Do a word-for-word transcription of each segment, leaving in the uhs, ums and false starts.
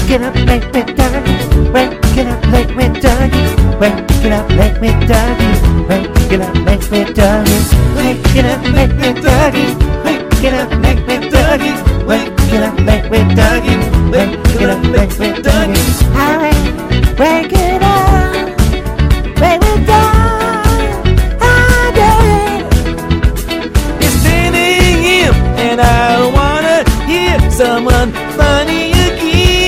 Waking up late with Dougie. Waking up late with Dougie. Waking up late with Dougie. Waking up late with Dougie. Waking up late with Dougie. Waking up late with Dougie. Waking up late with Dougie. Waking up late with Dougie. I wake it up. Wake with Dougie. I do. It's ten a.m. and I wanna hear someone funny again.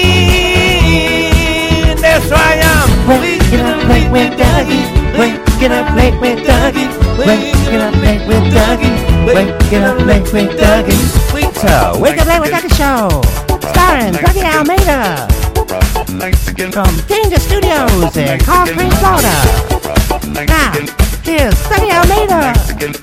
That's why I'm waking up late with Dougie. Waking up late with Dougie. Waking up late with Dougie. Waking up late with Dougie. So, Wake Up Late with Dougie Show, starring Dougie Almeida, from Danger Studios in Coral Springs, Florida. Now, here's Dougie Almeida.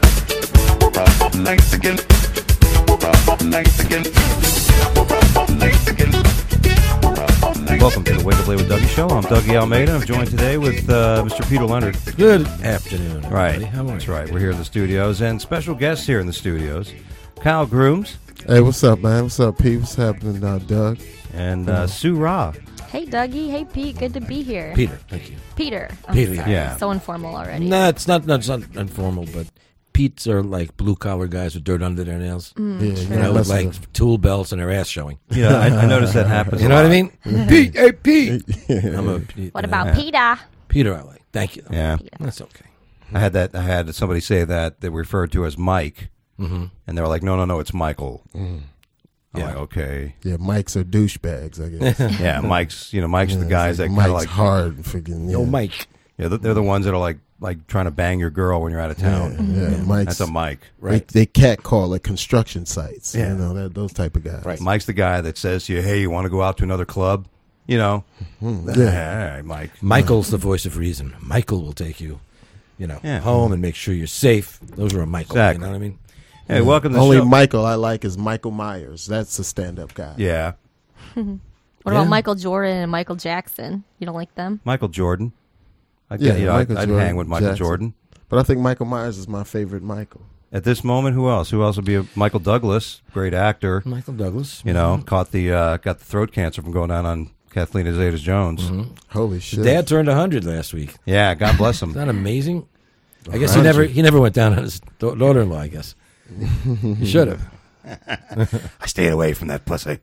Welcome to the Wake Up Late with Dougie Show. I'm Dougie Almeida. I'm joined today with uh, Mister Peter Leonard. Good afternoon, everybody. Right, How are that's you? right. We're here in the studios, and special guests here in the studios, Kyle Grooms. Hey, what's up, man? What's up, Pete? What's happening, uh, Doug? And uh, Sue Ra. Hey, Dougie. Hey, Pete. Good to be here. Peter, thank you. Peter. I'm Peter, sorry. yeah. So informal already. No, it's not, not, it's not informal, but Pete's are like blue-collar guys with dirt under their nails. Mm, Yeah, sure. You know, with messing like with- tool belts and their ass showing. You know, I, I noticed that happens. You a know what I lot. mean? Pete, hey, Pete. I'm a Pete. What uh, about Yeah. Peter? Peter? I like. Thank you. though. Yeah, Peter. That's okay. I had that. I had somebody say that they referred to as Mike, Mm-hmm. and they were like, "No, no, no, it's Michael." I'm Yeah. like, "Okay, Yeah, Mikes are douchebags, I guess. yeah, Mike's. You know, Mike's Yeah, the it's guys like that kind Mike's of like, hard freaking. Yo, Yeah. Mike. yeah, they're the ones that are like, like trying to bang your girl when you're out of Yeah, town. yeah, Mike's. That's a Mike. Right. They, they cat call it construction sites. Yeah. You know, that, those type of guys. Right. Mike's the guy that says to you, "Hey, you want to go out to another club?" You know, Mm, yeah, yeah. all right, Mike. Michael's the voice of reason. Michael will take you, you know, Yeah. home and make sure you're safe. Those are a Michael. Exactly. You know what I mean? Hey, welcome to the Only show. Michael I like is Michael Myers. That's a stand-up guy. Yeah, What Yeah. about Michael Jordan and Michael Jackson? You don't like them? Michael Jordan. I Yeah, you know, I'd, Michael I'd Jordan, hang with Michael Jackson. Jordan. But I think Michael Myers is my favorite Michael. At this moment, who else? Who else would be a Michael Douglas? Great actor. Michael Douglas. You know, caught the uh, got the throat cancer from going down on Kathleen Zeta-Jones. Mm-hmm. Holy shit. Dad turned one hundred last week. Yeah, God bless him. Isn't that amazing? I guess he one hundred. never he never went down on his da- daughter-in-law, I guess. He should have. I stayed away from that pussy.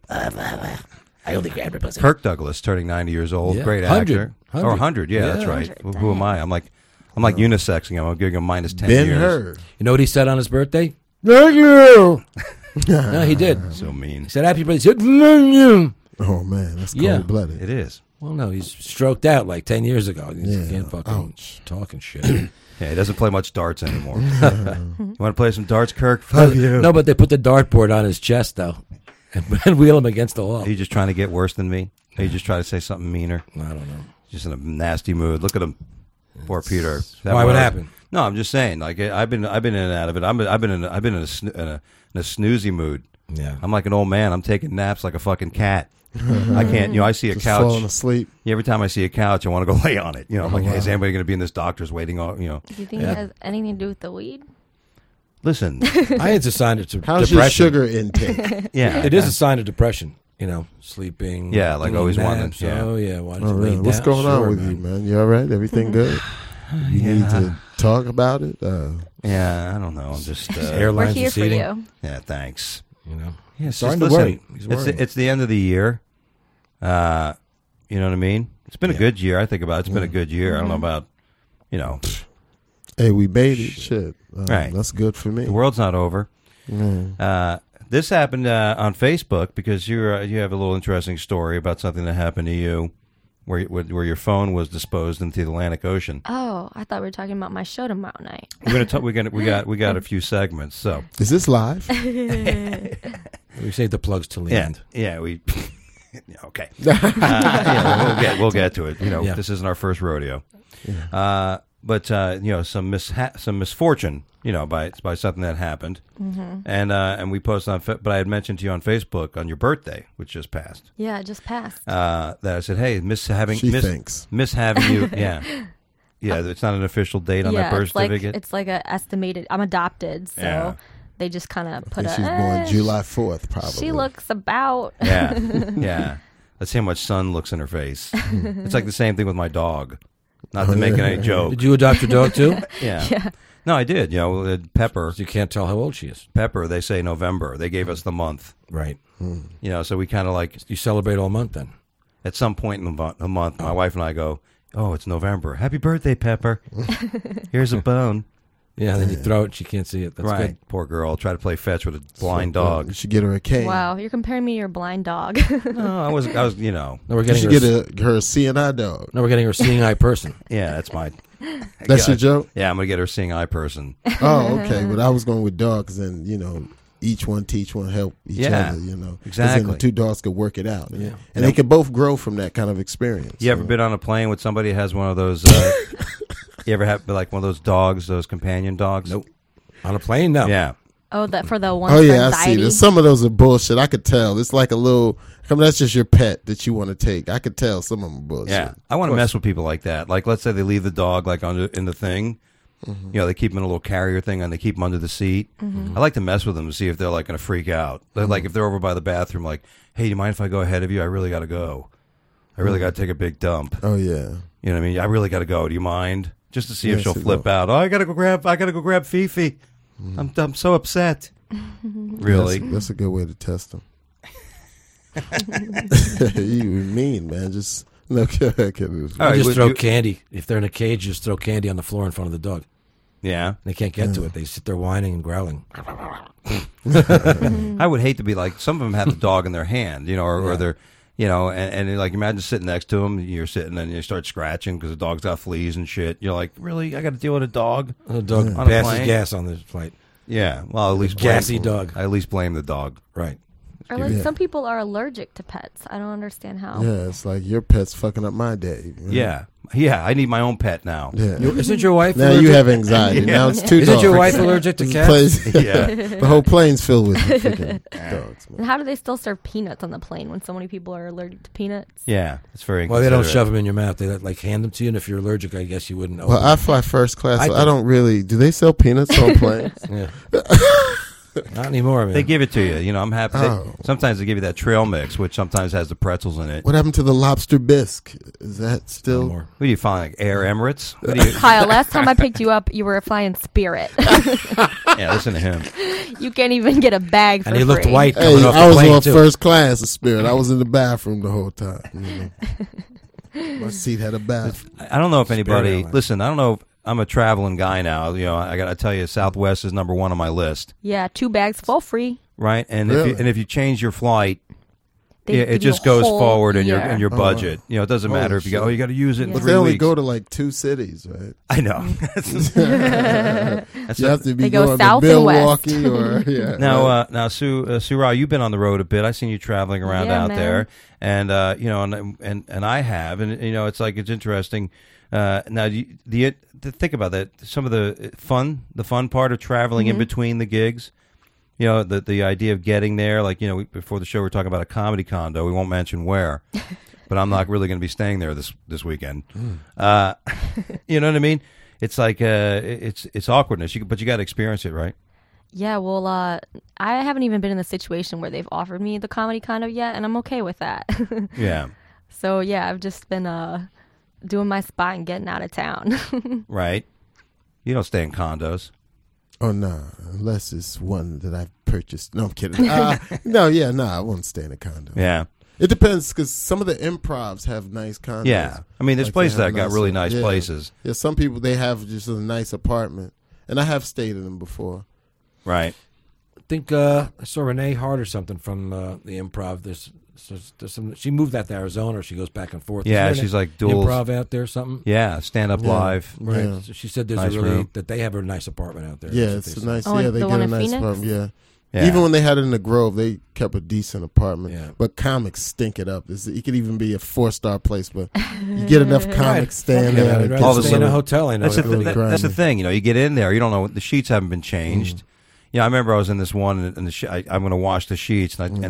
I only grabbed her pussy. Kirk Douglas, turning ninety years old, Yeah. great one hundred. actor. one hundred. Or one hundred, yeah, Yeah. that's right. one Who, hundred, who am damn. I? I'm like, I'm like unisexing him. I'm giving him minus ten Ben years. Hur. You know what he said on his birthday? Thank you. No, he did. So mean. He said, happy birthday. He said, thank you. Oh, man. That's Yeah. cold-blooded. It is. Well, no, he's stroked out like ten years ago. He Yeah. can't fucking Ouch. talk and shit. Yeah, he doesn't play much darts anymore. You want to play some darts, Kirk? Fuck you. No, but they put the dartboard on his chest, though, and, and wheel him against the wall. Are you just trying to get worse than me? Are you just trying to say something meaner? I don't know. Just in a nasty mood. Look at him. Poor Peter. That Why would was- happen? No, I'm just saying. Like I've been, I've been in and out of it. I'm, I've been in, I've been in a, sn- in a, in a snoozy mood. Yeah. I'm like an old man. I'm taking naps like a fucking cat. I can't. You know, I see a Just falling couch. asleep. Yeah, every time I see a couch, I want to go lay on it. You know, I'm like, Oh, hey, wow. is anybody going to be in this doctor's waiting on? You know, Do you think Yeah. it has anything to do with the weed? listen. I think it's a sign of de- How's depression. your sugar intake? Yeah, It is a sign of depression. You know, sleeping. Yeah, like doing always wanting- naps. yeah. Oh, yeah. Why don't Oh, you lay really? What's down? going on Sure, with man. you, man? You all right? Everything good? You need to talk about it? Uh, yeah. I don't know. I'm just. Uh, We're Airlines here are for seating. you. yeah, thanks. You know, Yeah, it's starting just- to listen, worry. He's It's worrying. it's the end of the year. Uh, you know what I mean? It's been a Yeah. good year. I think about it. It's been a good year. I don't know about, you know, hey, we made it. Shit. Uh, Right. That's good for me. the world's not over. Yeah. Uh, this happened uh, on Facebook because you uh, you have a little interesting story about something that happened to you, where where where your phone was disposed into the Atlantic Ocean. Oh, I thought we were talking about my show tomorrow night. We're gonna talk. We're gonna we got we got a few segments. So Is this live? We saved the plugs till the yeah, end. yeah, we. yeah, okay. Uh, yeah, we'll get we'll get to it. You know, Yeah. this isn't our first rodeo. Uh, but uh, you know, some misha- some misfortune. You know, by by something that happened, Mm-hmm. and uh, and we posted on. Fa- but I had mentioned to you on Facebook on your birthday, which just passed. Yeah, it just passed. Uh, that I said, hey, miss having She miss, thinks. miss having you. Yeah, yeah. It's not an official date on yeah, that birth it's like certificate. it's like a estimated. I'm adopted, so Yeah. they just kind of I put think a. she's eh, born July fourth, probably. She looks about. yeah, yeah. Let's see how much sun looks in her face. It's like the same thing with my dog. Not to make any joke. Did you adopt your dog too? Yeah. Yeah. No, I did. You know, uh, Pepper. You can't tell how old she is. Pepper, they say November. They gave us the month. Right. You know, so we kind of like, You celebrate all month then. at some point in the mo- a month, my wife and I go, oh, it's November. Happy birthday, Pepper. Here's a bone. Yeah, then you throw it, she can't see it. That's right. good. Poor girl. Try to play fetch with a blind You dog. should get her a cane. Wow, you're comparing me to your blind dog. No, I was, I was, you know. No, we're You getting should her, get a, her a seeing eye dog. no, we're getting her a seeing eye person. Yeah, that's my. That's yeah, your joke? Yeah, I'm going to get her seeing eye person. Oh, okay. But I was going with dogs, and, you know, each one teach one, help each Yeah, other, you know. 'Cause exactly. then the two dogs could work it out. Yeah. And they could both grow from that kind of experience. You ever know. been on a plane with somebody who has one of those? Uh, you ever have like one of those dogs, those companion dogs? Nope. On a plane? No. Yeah. Oh, that for the one Oh, for yeah, I anxiety. see this. Some of those are bullshit. I could tell. It's like a little, I mean, that's just your pet that you want to take. I could tell some of them are bullshit. Yeah, I want to mess with people like that. Like, let's say they leave the dog like under in the thing. Mm-hmm. You know, they keep him in a little carrier thing, and they keep him under the seat. I like to mess with them to see if they're like going to freak out. They're, Like, if they're over by the bathroom, like, hey, do you mind if I go ahead of you? I really got to go. I really got to take a big dump. Oh, yeah. You know what I mean? I really got to go. Do you mind? Just to see if Yes, she'll it flip will. out. Oh, I got to go grab. I got to go grab Fifi. I'm I'm so upset. Really? That's, that's a good way to test them. You mean, man. Just, no, okay, okay. All You right, just would throw you- candy. If they're in a cage, you just throw candy on the floor in front of the dog. Yeah. They can't get to it. They sit there whining and growling. I would hate to be like, some of them have the dog in their hand, you know, or, or Yeah. they're, you know, and, and like imagine sitting next to them, you're sitting and you start scratching because the dog's got fleas and shit. You're like, really? I got to deal with a dog? The dog On a passes plane? gas on the flight. Yeah. Well, at least blame, Gassy dog. I at least blame the dog. Right. Or like Yeah. some people are allergic to pets. I don't understand how. Yeah, it's like your pet's fucking up my day. you know? Yeah. Yeah. I need my own pet now. Yeah. You, isn't your wife Now allergic? you have anxiety. Yeah. Now it's two Isn't dogs. your wife allergic to This cats? place- Yeah. the whole plane's filled with freaking dogs. And Man. how do they still serve peanuts on the plane when so many people are allergic to peanuts? Yeah. It's very Well, they don't inconsiderate. shove them in your mouth. They like hand them to you, and if you're allergic, I guess you wouldn't know. Well, I fly first class, I so do. I don't really. Do they sell peanuts on planes? yeah. Not anymore, man. They give it to you. You know, I'm happy. They- Oh. sometimes they give you that trail mix, which sometimes has the pretzels in it. What happened to the lobster bisque? Is that No still? more. What do you find? Like Air Emirates? What do you, Kyle, last time I picked you up, you were flying Spirit. yeah, listen to him. You can't even get a bag for And he looked free. white Hey, coming off I the was plane on too. first class of Spirit. I was in the bathroom the whole time. You know. My seat had a bath. I don't know if anybody. Airline. Listen, I don't know if I'm a traveling guy now. You know, I got to tell you, Southwest is number one on my list, Yeah, two bags full free. right? And if Really? you, and if you change your flight, They yeah, give it you just a goes whole forward in your year. in your Oh, budget. wow. You know, it doesn't Holy matter if you go. shit. Oh, you got to use it in Yeah. But three they only weeks. go to like two cities, right? I know. That's You a- have to be They go going south to and west. Milwaukee or yeah. Now, right. uh, now, Sue, uh, Sue Ra, you've been on the road a bit. I've seen you traveling around Yeah, out man. there, and uh, you know, and, and and I have, and you know, it's like it's interesting. Uh, now, you, the, the think about that. Some of the fun, the fun part of traveling Mm-hmm. in between the gigs. You know, the the idea of getting there. Like, you know, we, before the show, we are talking about a comedy condo. We won't mention where, but I'm not really going to be staying there this this weekend. Uh, you know what I mean? It's like uh, it's it's awkwardness, you, but you got to experience it, right? Yeah, well, uh, I haven't even been in the situation where they've offered me the comedy condo yet, and I'm okay with that. Yeah. So, yeah, I've just been uh, doing my spot and getting out of town. Right. You don't stay in condos. Oh no, unless it's one that I've purchased. No, I'm kidding. Uh, no, yeah, no, I won't stay in a condo. Yeah. It depends because some of the improvs have nice condos. Yeah. I mean, there's Like, they places that have got nice- really nice yeah. places. Yeah, some people they have just a nice apartment, and I have stayed in them before. Right. I think uh, I saw Renee Hart or something from uh, the Improv. There's, there's, there's some. She moved out to Arizona. Or she goes back and forth. Yeah, Isn't there she's an like dual. Improv out there or something. Yeah, stand up Yeah. live. Right. Yeah. So she said there's Nice a really room. that they have a nice apartment out there. Yeah, That's it's what a they nice. Oh, yeah, and they the get one a in nice Phoenix? apartment. Yeah. Yeah. Even when they had it in the Grove, they kept a decent apartment. Yeah. But comics stink it up. It's, it could even be a four star place, but you get enough comics staying Yeah, there. I'd it rather All of a gets stay in a little- hotel. I know. That's the, It's really th- really that- that's the grimy. thing. You know, you get in there, you don't know, the sheets haven't been changed. Mm. Yeah, I remember I was in this one, and the sh- I, I'm going to wash the sheets, and, I, Mm. and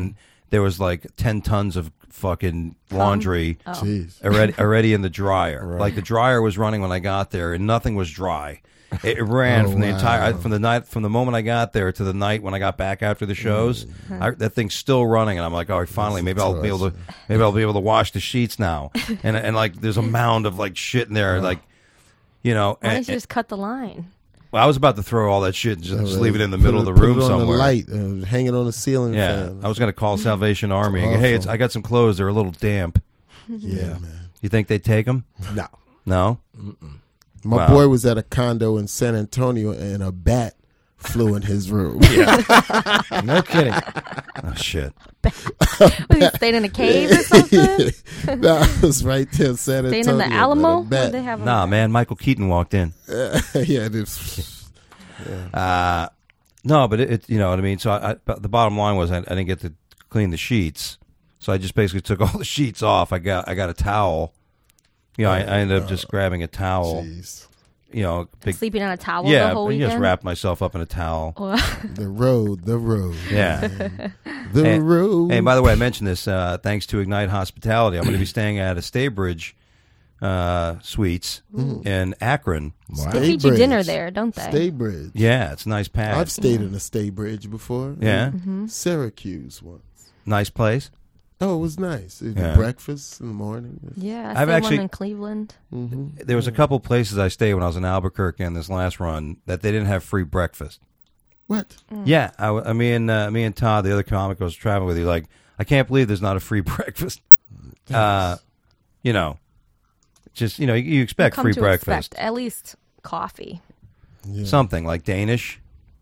there was like ten tons of fucking laundry Oh. Jeez. already already in the dryer. Like the dryer was running when I got there, and nothing was dry. It, it ran Oh, from the entire wow. from the night from the moment I got there to the night when I got back after the shows. I, that thing's still running, and I'm like, oh, finally, maybe I'll be able to maybe I'll be able to wash the sheets now. And and like, there's a mound of like shit in there, like, you know. Why And, don't you just cut the line? well, I was about to throw all that shit and just, just leave it in the Put middle it- of the room put it on somewhere. The light, uh, hang it on the ceiling Yeah, fan. I was going to call Salvation Army. And go, hey, it's, I got some clothes. They're a little damp. yeah, man. You think they'd take them? No. No. My Wow. boy was at a condo in San Antonio, and a bat flew in his room. No kidding. Oh shit. Was he staying in a cave or something? That was right there in San Staying Antonio. in the man, a Alamo? bat. What they have Nah, over man. Michael Keaton walked in. yeah, this. Uh, no, but it, it, you know what I mean. So I, I, but the bottom line was I, I didn't get to clean the sheets, so I just basically took all the sheets off. I got I got a towel. You know, I, I ended up just grabbing a towel. Jeez. You know, big, Sleeping on a towel yeah. the whole I weekend? just wrapped myself up in a towel. The road, the road, Yeah. the Hey, road. Hey, by the way, I mentioned this. Uh, thanks to Ignite Hospitality, I'm going to be staying at a Staybridge uh, Suites in Akron. They feed you dinner there, don't they? Staybridge. Yeah, it's a nice pad. I've stayed in a Staybridge before. Yeah, Mm-hmm. Syracuse once. nice place. Oh, it was nice. It was Yeah. breakfast in the morning. Yeah, I I've stayed actually- one in Cleveland. Mm-hmm. There was a couple places I stayed when I was in Albuquerque on this last run that they didn't have free breakfast. What? Yeah, I, w- I me and uh, me and Todd, the other comic I was traveling with, you like, I can't believe there's not a free breakfast. Uh, you know, just you know, you, you expect Come free to breakfast, expect at least coffee. Yeah. something like Danish.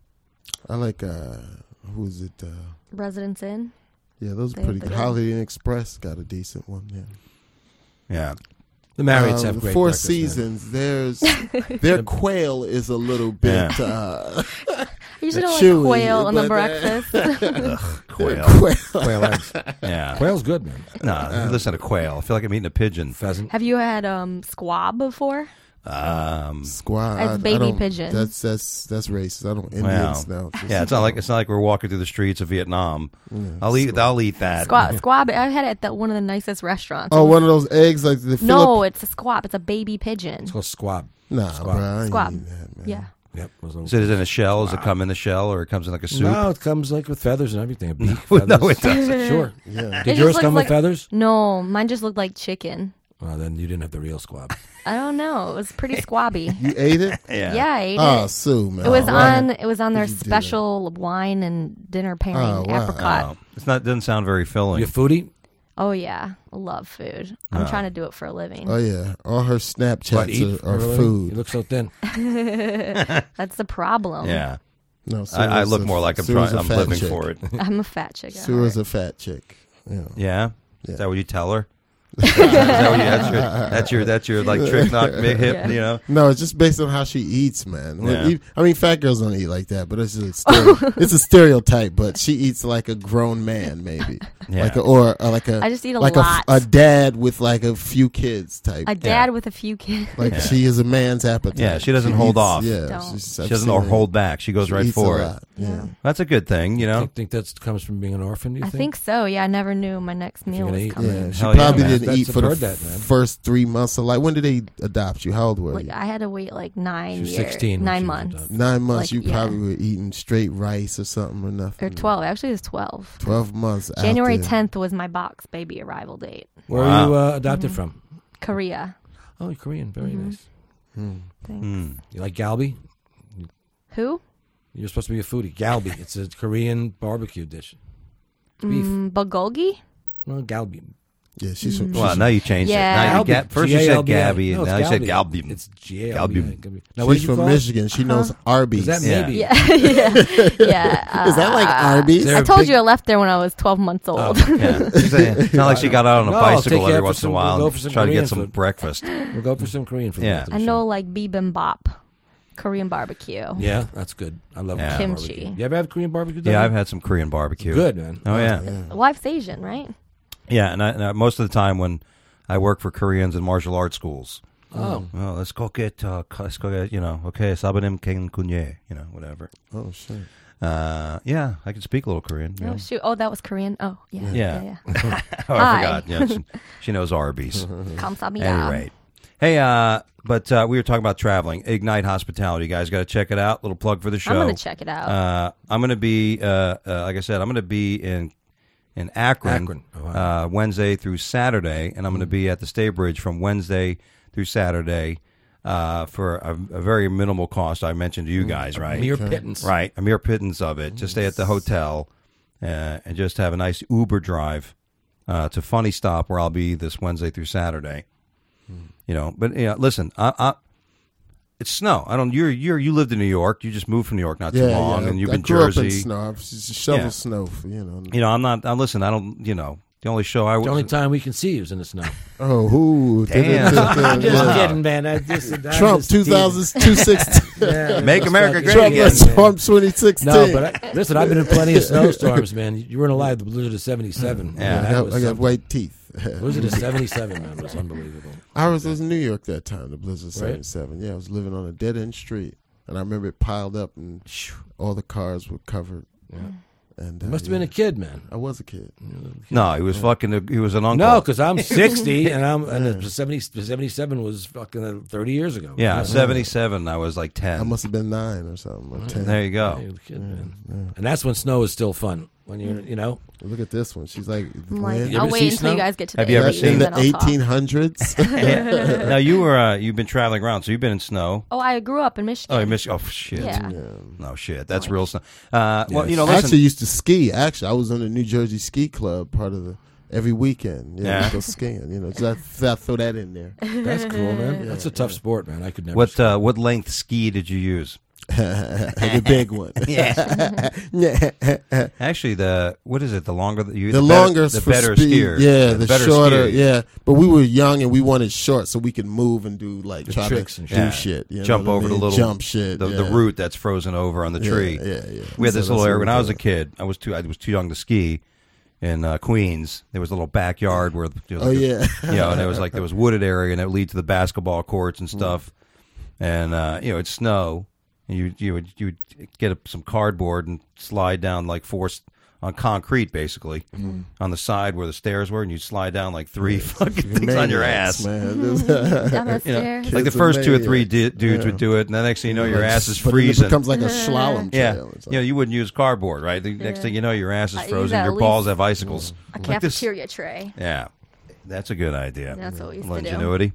I like. Uh, who is it? Uh, Residence Inn. yeah, those are They have pretty the good. good- Holiday Inn Express got a decent one. Yeah. Yeah, The Marriotts Um, have the great Four breakfast, man. Seasons. There's their quail is a little bit. Yeah. Uh, I usually don't chewy, like quail on the but, uh, breakfast. quail. quail. Quail eggs. Yeah, Quail's good, man. no, listen to quail. I feel like I'm eating a pigeon. Pheasant. Have you had um, squab before? Um, Squad. It's I- I baby don't- pigeon. That's that's that's racist. I don't wow. Indians now. Just- Yeah, it's not like it's not like we're walking through the streets of Vietnam. I'll eat. I'll eat that. Squab. Squab. I had it at the, one of the nicest restaurants. Oh, one of those eggs like the No, Philip. it's a squab. It's a baby pigeon. It's called squab. Nah, Squab. bro, I ain't Squab. eating that, man. Yeah. Yep. those little- Is it in a shell? Does it come in the shell, or it comes in like a soup? No, it comes like with feathers and everything. A beak, No, feathers. it doesn't. Sure. Yeah. It Did just yours looks come like- with feathers? No, mine just looked like chicken. Well, then you didn't have the real squab. I don't know. It was pretty squabby. You ate it? Yeah. Yeah, I ate Oh, it. Sue, man. It was Why- on. It was on their Did you do special wine and dinner pairing Oh, wow. apricot. Oh, it's not. Doesn't sound very filling. You a foodie? Oh yeah, I love food. I'm Oh. trying to do it for a living. Oh yeah, all her What, Snapchats eat are, are for a living? food. You look so thin. That's the problem. Yeah, No, Sue I, I is look a- more like I'm Sue trying. is a I'm fat living chick. for it. I'm a fat chick. at Sue is heart. a fat chick. Yeah. Yeah. Yeah. Is that what you tell her? Is that what you, that's your that's your that's your like trick knock me hip. Yeah. You know. No, it's just based on how she eats, man. When Yeah. you- I mean, fat girls don't eat like that, but it's just a stereo, it's a stereotype. But she eats like a grown man, maybe, Yeah. like a, or uh, like a I just eat a like lot. A, a dad with like a few kids type. A dad with a few kids. Like Yeah. she is a man's appetite. Yeah, she doesn't hold eats- off. Yeah, Don't. she's- She I've doesn't seen or her. hold back. She goes She right eats for a it. lot. Yeah. That's a good thing, you know. Think, think that comes from being an orphan, do you I think? think so. Yeah, I never knew my next meal you're gonna was eat- coming. Yeah, she Hell yeah, probably man. didn't That's- eat I've for the heard that, man. first three months of life. When did they adopt you? How old were Like you? I had to wait like nine She was years, sixteen when nine she was months, adopted. Nine months. like, you yeah. probably were eating straight rice or something or nothing. or twelve. Actually, it was twelve. Twelve months. out January there. tenth was my box baby arrival date. Where Wow. were you uh, adopted from? Korea. Oh, you're Korean. Very Mhm. nice. Hmm. Thanks. Hmm. You like galbi? Who? You're supposed to be a foodie. Galbi. It's a Korean barbecue dish. It's beef. Mm, bulgogi? Well, galbi. Yeah, she's from. Well, she's now you changed Yeah. it. Now you Galbi. get, first you said G A L B I. Gabby, No, and it's now you said Galbi. Galbi. It's G A L B I. Galbi. Galbi. Now, what she's did you from call it? Michigan. She knows Arby's. Is that Yeah. maybe? Yeah, yeah, yeah. Is that like uh, Arby's? There- I a told big- you I left there when I was twelve months old. Oh. Yeah. It's not like she got out on a No, I'll take bicycle you every out for once in a some- while we'll go and for some try to Korean get some food. breakfast. We'll go for some Korean food. Yeah. after the I show. know like bibimbap, Korean barbecue. Yeah, that's good. I love Yeah. Korean Kimchi. barbecue. You ever have Korean barbecue? Yeah, Done? I've had some Korean barbecue. Good, man. Oh yeah, Well, life's Asian, right? yeah. And, I, and I, most of the time when I work for Koreans in martial arts schools, Oh, well, let's go get, uh, let's go get, you know, okay, sabanim ken kunye, you know, whatever. Oh shit. Uh, yeah, I can speak a little Korean. Oh Yeah. shoot! Oh, that was Korean. Oh yeah. Yeah. Yeah. yeah. Oh, I Hi. forgot. Yeah, she, she knows Arby's. Kamsahamnida. Anyway, hey, uh, but uh, we were talking about traveling. Ignite Hospitality, you guys got to check it out. Little plug for the show. I'm gonna check it out. Uh, I'm going to be, uh, uh, like I said, I'm going to be in in Akron, Akron. Oh, wow. uh, Wednesday through Saturday, and I'm going to be at the Staybridge from Wednesday through Saturday uh, for a, a very minimal cost. I mentioned to you guys, right? Mere pittance. Right, a mere pittance of it. Just stay at the hotel uh, and just have a nice Uber drive uh, to Funny Stop, where I'll be this Wednesday through Saturday. You know, but yeah, listen, I, I, it's snow. I don't. You're you're you lived in New York. You just moved from New York not too Yeah, long, yeah. and you've I been grew Jersey. up in snow. I was just shovel Yeah. snow, for, you know. You know, I'm not. I'm listen. I don't. You know, the only show I The was. only time we can see you is in the snow. Oh, who? Damn. I'm just Yeah. kidding, man. I just, I'm Trump just two teasing. thousand two sixteen. Yeah, Make it's America fucking- great Trump, again. Trump twenty sixteen. No, but I, listen, I've been in plenty of snowstorms, man. You weren't alive the blizzard of seventy-seven. Yeah. Man, I that got, was I got something. white teeth. Blizzard of seventy-seven, man, was unbelievable. I was, I was in New York that time, the Blizzard Right. seventy-seven. Yeah, I was living on a dead end street. And I remember it piled up and all the cars were covered. Yeah. And You uh, must have yeah. been a kid, man. I was a kid. No, he was fucking. He was an uncle. No, because I'm sixty, and I'm and it was seventy, seventy-seven was fucking uh, thirty years ago. yeah, seventy-seven. I was like ten. I must have been nine or something. Or ten. There you Yeah, go. you were a kid, man. And that's when snow is still fun. When you're, you know, Look at this one. She's like, I'm like, when? You I'll ever wait see until snow? you guys get to Have the you ever eighties, seen in then the I'll talk. eighteen hundreds. Yeah. Now you were. Uh, you've been traveling around, so you've been in snow. Oh, I grew up in Michigan. Oh, you missed. Oh shit. Yeah. No shit. That's real snow. Uh, well, Yes. you know, I listen. actually used to ski. Actually, I was on the New Jersey Ski Club, part of the every weekend. Yeah, Yeah. we go skiing. You know, so I, I throw that in there. that's cool, man. That's a tough sport, man. I could never. what ski. uh, what length ski did you use? The big one. Yeah. Actually, the what is it? The longer that you The better- longer the for better speed, skier. yeah, the, better shorter, skier. yeah. But we were young and we wanted short so we could move and do like The try tricks to and do Yeah. shit, you know Jump what I over the mean? little jump shit, the, yeah. the root that's frozen over on the Yeah, tree. Yeah, yeah. We had So this little that's area what when we I was a did. kid. I was too I was too young to ski in uh, Queens. There was a little backyard where there was Oh like a- yeah, you know, and there was like there was wooded area, and it would lead to the basketball courts and stuff. And uh, you know, it'd snow, and you you would you would get a, some cardboard and slide down like four s- on concrete, basically on the side where the stairs were, and you'd slide down like three fucking things on your Maniacs, ass. man. Down the You know, stairs. like the Kids are first two or three maniacs. di- dudes Yeah. would do it, and the next thing you know, your Like, ass is but then freezing. It becomes like a slalom trail. Yeah, or you know, something. you wouldn't use cardboard, right? The next Yeah. thing you know, your ass is I use frozen. at Your least balls have icicles. A Like this- cafeteria tray. Yeah, that's a good idea. That's what we used Little to do. ingenuity.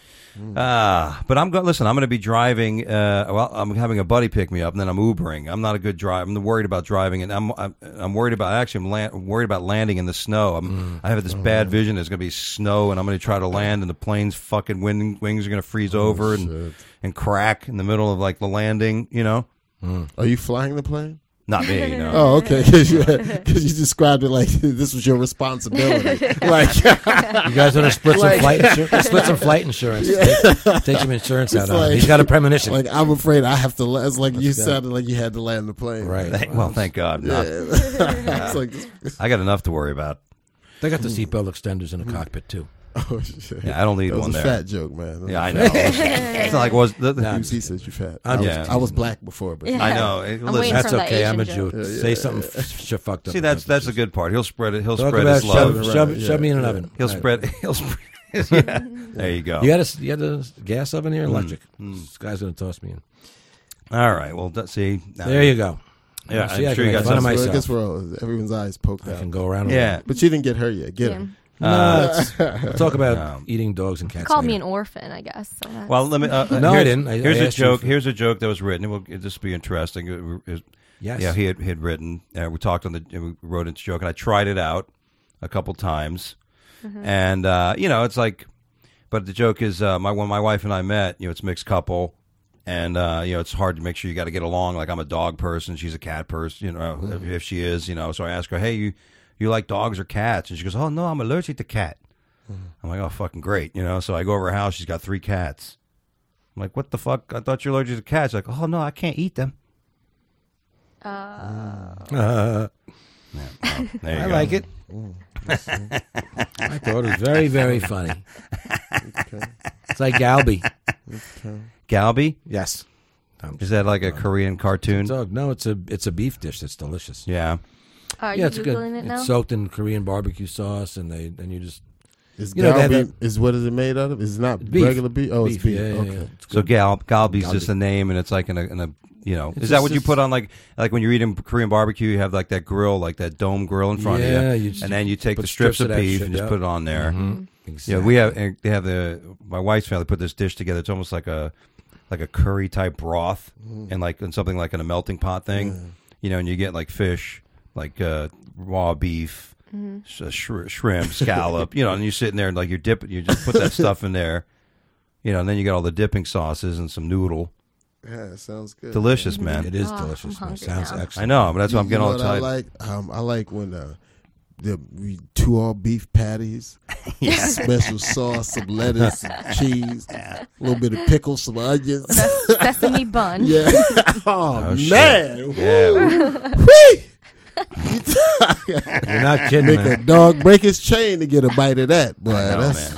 Ah, but I'm going. Listen, I'm going to be driving. Uh, well, I'm having a buddy pick me up, and then I'm Ubering. I'm not a good driver. I'm worried about driving, and I'm I'm, I'm worried about actually. I'm, land, I'm worried about landing in the snow. I'm I have this bad vision. There's going to be snow, and I'm going to try to land, and the plane's fucking wing, wings are going to freeze over and shit. and crack in the middle of like the landing. You know, Are you flying the plane? not me. You know. Oh, okay. Because you, 'cause you described it like this was your responsibility. Like, You guys want to split some Like- flight insurance? Split some flight insurance. Take, take some insurance out It's of him. like- He's got a premonition. like I'm afraid I have to. la- It's like you Let's go. sounded like you had to land the plane. Right. Thank- well, thank God. Not- it's like, I got enough to worry about. They got the seatbelt extenders in the cockpit too. oh shit. Yeah, I don't need That was one a there. fat joke, man. That was Yeah, a I fat- know. It's not like it was. The, the- Nah. He says you fat. I'm I was, just I was black before, but Yeah. I know. It- I'm listen, waiting That's for that okay. I'm a Asian Jew. joke. Say something f- sh- fucked up. see, that's that's a good part. He'll spread it. He'll Talk spread about his love. shove, Right, shove, yeah, shove me in an yeah. oven. He'll Right. spread. He'll spread. Yeah. There you go. You got a, you got a gas oven here, Mm. electric. This guy's gonna toss me in. All right. Well, that- see. now- There you go. Yeah, See, I'm I sure can you make got fun of some- I myself. guess we're all, everyone's eyes poked I out. can go around. Yeah. But you didn't get her yet. Get Yeah. her. No, Uh, let's, we'll talk about Um, eating dogs and He cats. called me later. an orphan, I guess. So that's- Well, let me. Uh, No, I here's, didn't. I- here's I a asked you joke. for- Here's a joke that was written. It will it just be interesting. It- it- Yes. Yeah, he had, he had written. Uh, we talked on the. We wrote its joke, and I tried it out a couple times, and uh, you know, it's like. But the joke is, uh, my when my wife and I met, you know, it's a mixed couple, and uh, you know, it's hard to make sure you got to get along. Like I'm a dog person, she's a cat person, you know, if, if she is, you know. So I ask her, hey, you you like dogs or cats? And she goes, oh no, I'm allergic to cat. I'm like, oh, fucking great, you know. So I go over her house, she's got three cats. I'm like, what the fuck? I thought you're allergic to cats. She's like, oh no, I can't eat them. Uh, Uh, Yeah, well, there you I go. like it. I thought it was very, very funny. It's like Galby. Galby. Yes. Um, Is that like a Korean cartoon? dog? No, it's a it's a beef dish that's delicious. Yeah. Are yeah, you it's good. Googling it now? It's soaked in Korean barbecue sauce, and they and you just Is You know, they have galbi that- is what is it made out of? It's not Beef. regular beef. Oh, it's beef. beef. Yeah, yeah, okay. yeah. It's So good. gal galbi's Galbi. just a name, and it's like in a, in a you know, It's is that just- what you it's- put on like like when you're eating Korean barbecue? You have like that grill, like that dome grill in front Yeah, of you, you just and then you take put the strips, strips of of that beef shit, and just yeah. put it on there. Mhm. Yeah, Exactly. we have and they have the my wife's family put this dish together. It's almost like a like a curry type broth, and like and something like in a melting pot thing, you know, and you get like fish, like uh, raw beef. Sh- sh- shrimp, scallop, you know, and you're sitting there and like you're dipping, you just put that stuff in there, you know, and then you got all the dipping sauces and some noodle. Yeah, it sounds good. Delicious, man. It is Oh, delicious. I'm man. hungry Sounds now. excellent. I know, but that's why I'm You getting know all what excited. I like? Um, I like when uh, the we two all beef patties, special sauce, some lettuce, some cheese, a little bit of pickles, some onions. Sesame bun. yeah. Oh, Oh, shit. man. Yeah, Whee! You're not kidding, Make a man. dog break his chain to get a bite of that, boy. I know, That's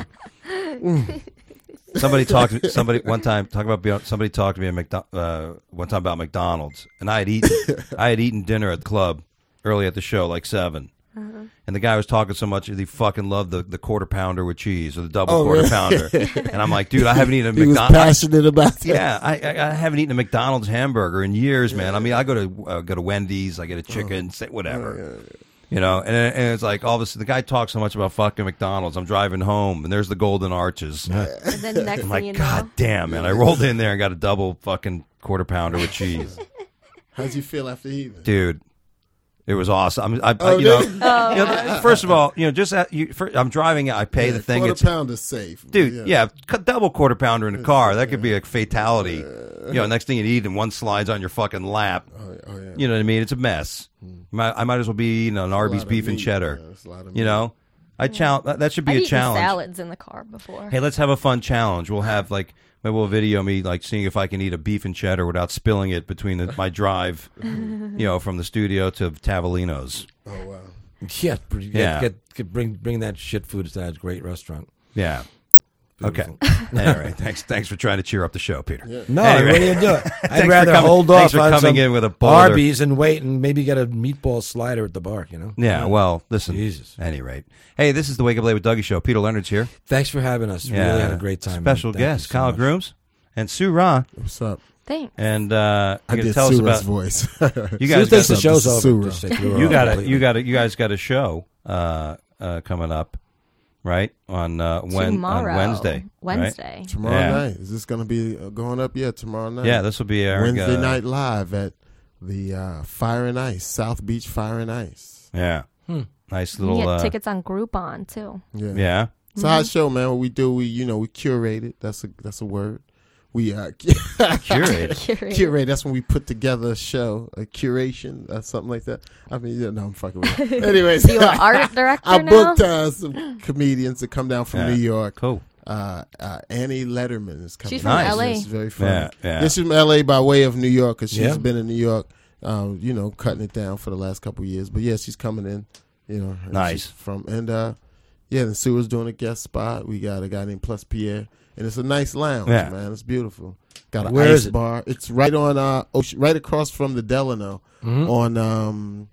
man. Somebody talked. Somebody one time talk about being- somebody talked to me at McDo- uh, one time about McDonald's, and I had eaten I had eaten dinner at the club early at the show, like seven. And the guy was talking so much that he fucking loved the, the quarter pounder with cheese or the double Oh, quarter really? pounder. And I'm like, dude, I haven't eaten a he was McDonald's. passionate about that. Yeah, I, I I haven't eaten a McDonald's hamburger in years, man. I mean, I go to uh, go to Wendy's, I get a chicken, say whatever, you know. And, and it's like all of a sudden, the guy talks so much about fucking McDonald's. I'm driving home, and there's the Golden Arches. And then next I'm thing like, you God know, damn, man! I rolled in there and got a double fucking quarter pounder with cheese, How'd you feel after eating? dude. It was awesome. I, I, I Oh, you know, did you know, first of all, you know, just at, you, for, I'm driving. I pay Yeah, the thing. Quarter It's pounder safe, dude, yeah, cut double quarter pounder in a car. That could be a fatality. You know, next thing you eat, and one slides on your fucking lap. Oh, oh, yeah. You know what I mean? It's a mess. Might- I might as well be eating an A Arby's lot of beef and meat, cheddar. yeah, it's a lot of You meat. know, I challenge. That, that should be I've a eaten challenge. salads in the car before. Hey, let's have a fun challenge. We'll have like maybe we'll video me like seeing if I can eat a beef and cheddar without spilling it between the, my drive, you know, from the studio to Tavolino's. Oh wow. Yeah, get, Yeah. Get, get, bring bring that shit food to that great restaurant. Yeah. Beautiful. Okay. All right. Thanks. Thanks for trying to cheer up the show, Peter. No, Anyway. what do you do? I'd Thanks rather for coming- hold thanks off for on coming some in with a boulder. Arby's and wait and maybe get a meatball slider at the bar. You know. Yeah. Well, listen. Jesus. At any rate, hey, this is the Wake Up Late with Dougie show. Peter Leonard's here. Thanks for having us. Yeah. Really had a great time. Special man. Thank you guest, so Kyle much. Grooms and Sue Ra, What's up? Thanks. and uh, I you gonna did tell us Sura's about voice. you Sue guys. thinks the Got, show's This is over. Sura. Just say threw her you off got it. completely. You got it. You guys got a show uh, uh, coming up, right on uh, when Tomorrow. on Wednesday. right? Wednesday. Tomorrow Yeah. night. Is this going to be uh, going up? Yeah, tomorrow night. Yeah, this will be airing, Wednesday uh, night live at the uh, Fire and Ice, South Beach Fire and Ice. Yeah, Hmm. nice You little. get Uh, tickets on Groupon too. Yeah. yeah, It's a hot show, man. What we do, we you know, we curate it. That's a that's a word. We uh, curate. Curate. curate. That's when we put together a show, a curation, or something like that. I mean, yeah, no, I'm fucking with you. Anyways, You an art director I now? booked uh, some comedians to come down from Yeah. New York. Cool. Uh, uh, Annie Letterman is coming. She's from Nice. L A. It's very funny. Yeah, yeah. This is from L A by way of New York because she's Yeah. been in New York, um, you know, cutting it down for the last couple of years. But yeah, she's coming in, you know. and Nice. she's From and uh, yeah, and Sue was doing a guest spot. We got a guy named Plus Pierre, and it's a nice lounge, Yeah. man. It's beautiful. Got an Where ice is it? bar. It's right on uh, Ocean, right across from the Delano Mhm. on um,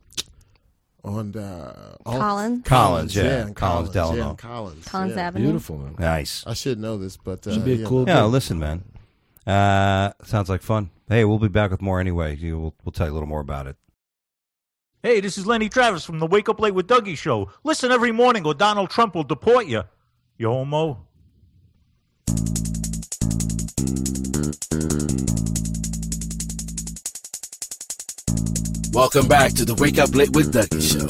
on uh, Collins. Collins, yeah. and Collins, Delano. yeah, and Collins, Collins yeah. Avenue. Beautiful, man. Nice. I should know this, but uh, Should be a yeah, cool- Yeah, Good. listen, man. Uh, sounds like fun. Hey, we'll be back with more anyway. You, we'll, we'll tell you a little more about it. Hey, this is Lenny Travis from the Wake Up Late with Dougie show. Listen every morning or Donald Trump will deport you. You homo. Welcome back to the Wake Up Late with Dougie show.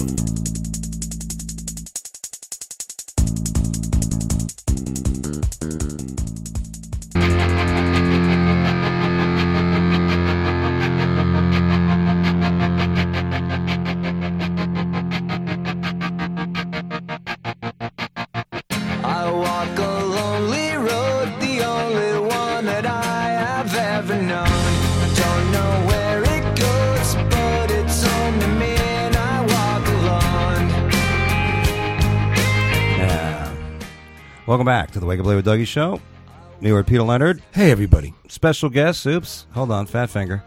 I walk a lonely road, the only one that I have ever known. Don't know where it goes, but it's home to me, and I walk alone. Yeah. Welcome back to the Wake Up Late with Dougie show. Neward Peter Leonard. Hey, everybody. Special guest, oops, hold on, fat finger.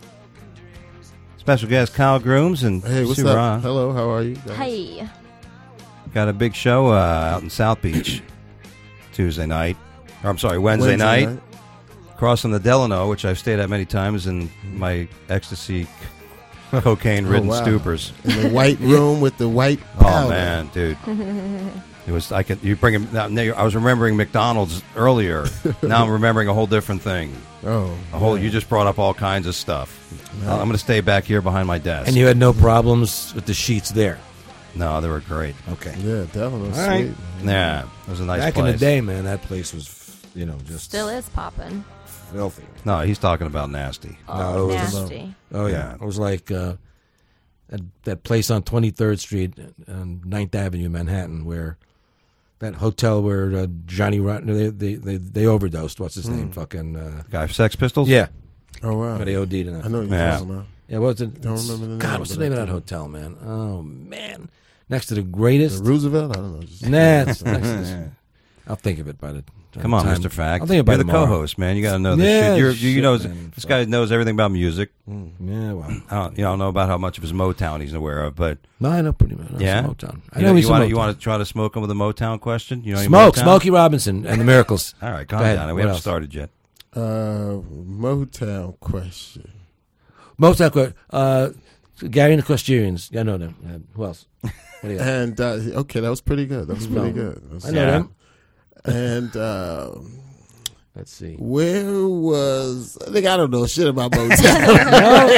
Special guest Kyle Grooms and Hey, what's Sue up? Ra. Hello, how are you guys? Hey. Got a big show uh, out in South Beach Tuesday night. Or I'm sorry, Wednesday, Wednesday night. night. Crossing the Delano, which I've stayed at many times in my ecstasy, cocaine-ridden Oh, wow. stupors. In the white room with the white Oh powder. man, dude! It was I could you bring him. Now, now I was remembering McDonald's earlier. Now I'm remembering a whole different thing. Oh, A whole. You just brought up all kinds of stuff. Uh, I'm going to stay back here behind my desk. And you had no problems with the sheets there. No, they were great. Okay. yeah, definitely All sweet. right. Yeah, it was a nice Back place. in the day, man, that place was, you know, just Still is popping. filthy. No, he's talking about nasty. Oh, No, it was- nasty. Oh yeah, Yeah. it was like uh, that, that place on twenty-third Street and ninth Avenue, Manhattan, where that hotel where uh, Johnny Rotten they, they they they overdosed. What's his name? Fucking uh, Guy, Sex Pistols. yeah, Oh wow, but they OD'd in I that. know what you're Yeah. talking about. Yeah, what's it? Don't remember the name, God, what's the but name of I that think- hotel, man? Oh man, next to the greatest. The Roosevelt? I don't know. Just- Nah, it's next to this. I'll think of it by the. Come on, time. Mister Fact. I'll think about You're it the tomorrow. co-host, man. You got to know this Yeah, shit. You're, you, you shit, know, man. this guy knows everything about music. Yeah, well, I don't, you don't know about how much of his Motown he's aware of, but no, I know pretty much. I know yeah, some Motown. I you, know know, he's you some want to Motown. you want to try to smoke him with a Motown question? You know, any Smoke, Motown? Smokey Robinson and the Miracles. All right, calm Go ahead. down. We What haven't else? started yet. Uh, Motown question. Motown, que- uh, Gary and the Questerians. I know them. Uh, who else? What do you got? And uh, okay, that was pretty good. That was pretty No. good. That was- I know Yeah. them. And uh, Let's see. where was I think I don't know shit about Motown. All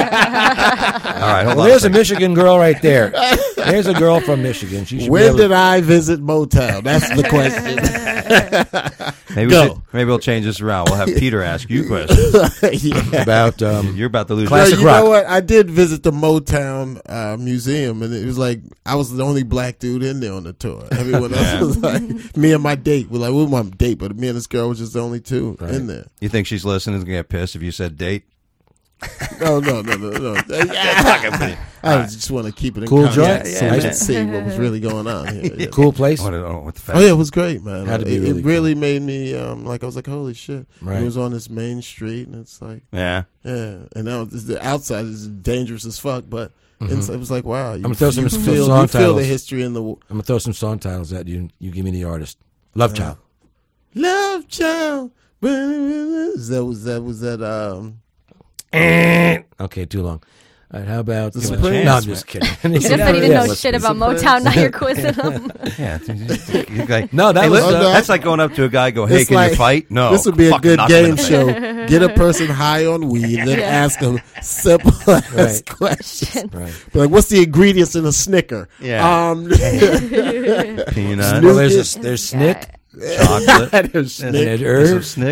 right, hold Well, on. there's a Michigan girl right there. There's a girl from Michigan. She should be when able to- did I visit Motown? That's the question. Maybe, we Go. should, maybe we'll change this around. We'll have Peter ask you questions. yeah. about um, You're about to lose. No, Classic you rock. know what? I did visit the Motown uh, museum, and it was like I was the only black dude in there on the tour. Everyone else Yeah. was like me and my date. We're like, we want my date, but me and this girl was just the only two Right. in there. You think she's listening and gonna get pissed if you said date? No, no, no, no, no. I just want to keep it in Cool context joint? so Yeah, we yeah. can see what was really going on here. Yeah. cool place. I want to know what the Oh fact. yeah, it was great, man. Had to be it, really it really made me um, like I was like, holy shit! Right. It was on this main street, and it's like, Yeah. yeah, and now this- the outside is dangerous as fuck, but inside, it was like, wow, you, gonna throw some you some feel song you feel the titles. history in the I'm gonna throw some song titles at you. You give me the artist. Love Child. Love Child. That was that was that um. Okay, too long. All right, how about The Give it a Supremes. No, I'm chance, just man. kidding. As if I didn't know let's shit be- about surprised. Motown. Now you're quizzing them. Yeah. You're like, No, that hey, was, listen, uh, that's like going up to a guy. and Go, hey, It's can like- you fight? No. This would be a Fucking good knock him in game the- show. Get a person high on weed, then Yeah. ask them simple ass Right. questions. Right. Be like, what's the ingredients in a Snicker? Yeah. Um, Peanut, Well, there's a, there's Snick chocolate, there's there's Snick. and there's some Herb. snick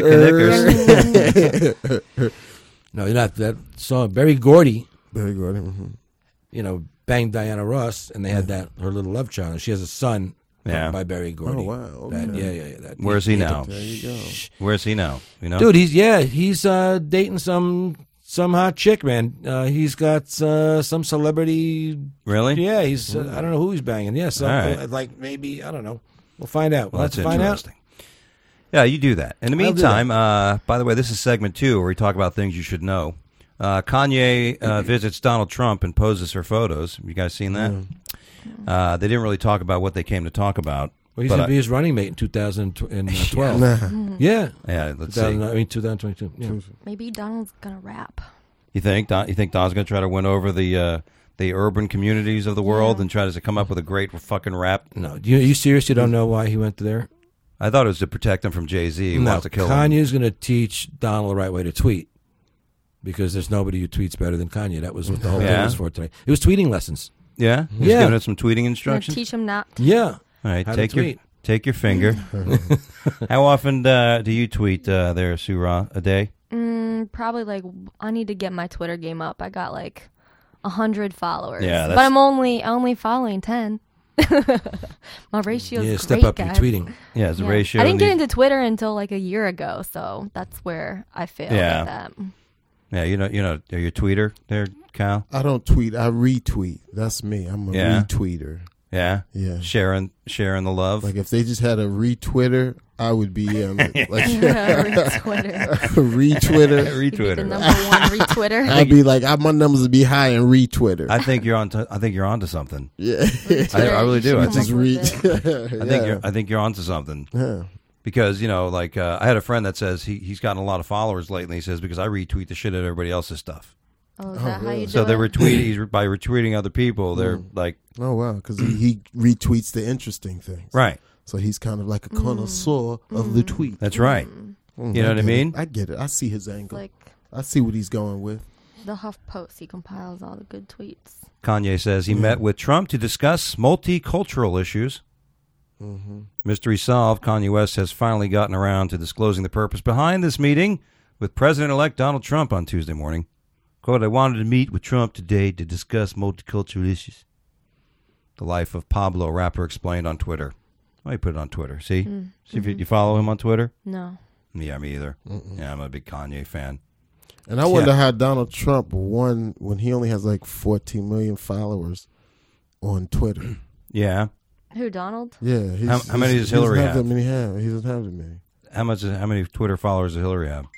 and knickers. No, you're not that song. Berry Gordy, Very good. Mhm. you know, banged Diana Ross, and they had that her little love child. And she has a son Yeah. by Barry Gordy. Oh, wow. That, Okay. yeah, yeah, yeah. That, Where's he now? There you go. Where's he now? You know, Dude, he's yeah, he's uh, dating some some hot chick, man. Uh, he's got uh, some celebrity. really? Yeah, he's uh, I don't know who he's banging. Yeah, some, All right. uh, like maybe I don't know. We'll find out. Well, We'll that's have to find interesting. Yeah, you do that. In the I'll do meantime, uh, by the way, this is segment two where we talk about things you should know. Uh, Kanye uh, visits Donald Trump and poses for photos. Have you guys seen that? Uh, they didn't really talk about what they came to talk about. Well, he's but going I- to be his running mate in two thousand twelve. Nah. Yeah, yeah, let's two thousand, see. I mean two thousand twenty-two. Yeah. Maybe Donald's gonna rap. You think Don, you think Don's going to try to win over the uh, the urban communities of the world Yeah. and try to come up with a great fucking rap? No, you, you serious? You don't know why he went there? I thought it was to protect him from Jay Z. Who No, wants to kill him. Kanye's going to teach Donald the right way to tweet because there's nobody who tweets better than Kanye. That was what the whole Yeah. thing was for today. It was tweeting lessons. Yeah, he's Yeah. giving us some tweeting Gonna instructions. teach him not. Yeah. All right, How to take your tweet. take your finger. How often uh, do you tweet uh, there, Surah? A day? Mm, probably like I need to get my Twitter game up. I got like a hundred followers. Yeah, but that's- I'm only only following ten. My ratio is Yeah, great, step up guys. your tweeting. Yeah, it's a Yeah. ratio. I didn't get the- into Twitter until like a year ago, so that's where I failed Yeah. at that. Yeah, you know, you know, are you a tweeter there, Kyle? I don't tweet. I retweet. That's me. I'm a Yeah. retweeter. Yeah, Yeah. sharing sharing the love. Like if they just had a retwitter, I would be on it. Like Retwitter. retwitter. Be the Retwitter. number one retwitter. I'd be like, I, my numbers would be high in retwitter. I think you're on. To, I think you're onto something. yeah. I, I really do. I Come think. just up read. with it. I think you're. I think you're onto something. Yeah. Because, you know, like, uh, I had a friend that says he, he's gotten a lot of followers lately. He says, because I retweet the shit out of everybody else's stuff. Oh, is that how you do So it? they're retweeting, he's, by retweeting other people, they're like, Oh wow, because he, he retweets the interesting things. right. So he's kind of like a connoisseur of the tweet. That's right. Mm, You know what I get mean? it. I get it. I see his It's angle. like I see what he's going with. the Huff Post. He compiles all the good tweets. Kanye says he met with Trump to discuss multicultural issues. Mm-hmm. Mystery solved. Kanye West has finally gotten around to disclosing the purpose behind this meeting with President-elect Donald Trump on Tuesday morning. Quote, I wanted to meet with Trump today to discuss multicultural issues. The life of Pablo, rapper, explained on Twitter. Why you put it on Twitter? See? Mm, See if you, mhm. you follow him on Twitter? No. Yeah, me either. Mm-mm. Yeah, I'm a big Kanye fan. And I wonder Yeah. how Donald Trump won when he only has like fourteen million followers on Twitter. Yeah. Who, Donald? Yeah. He's, How- how many he's- does Hillary he doesn't have? That many have. He doesn't have that many. How much? How many Twitter followers does Hillary have?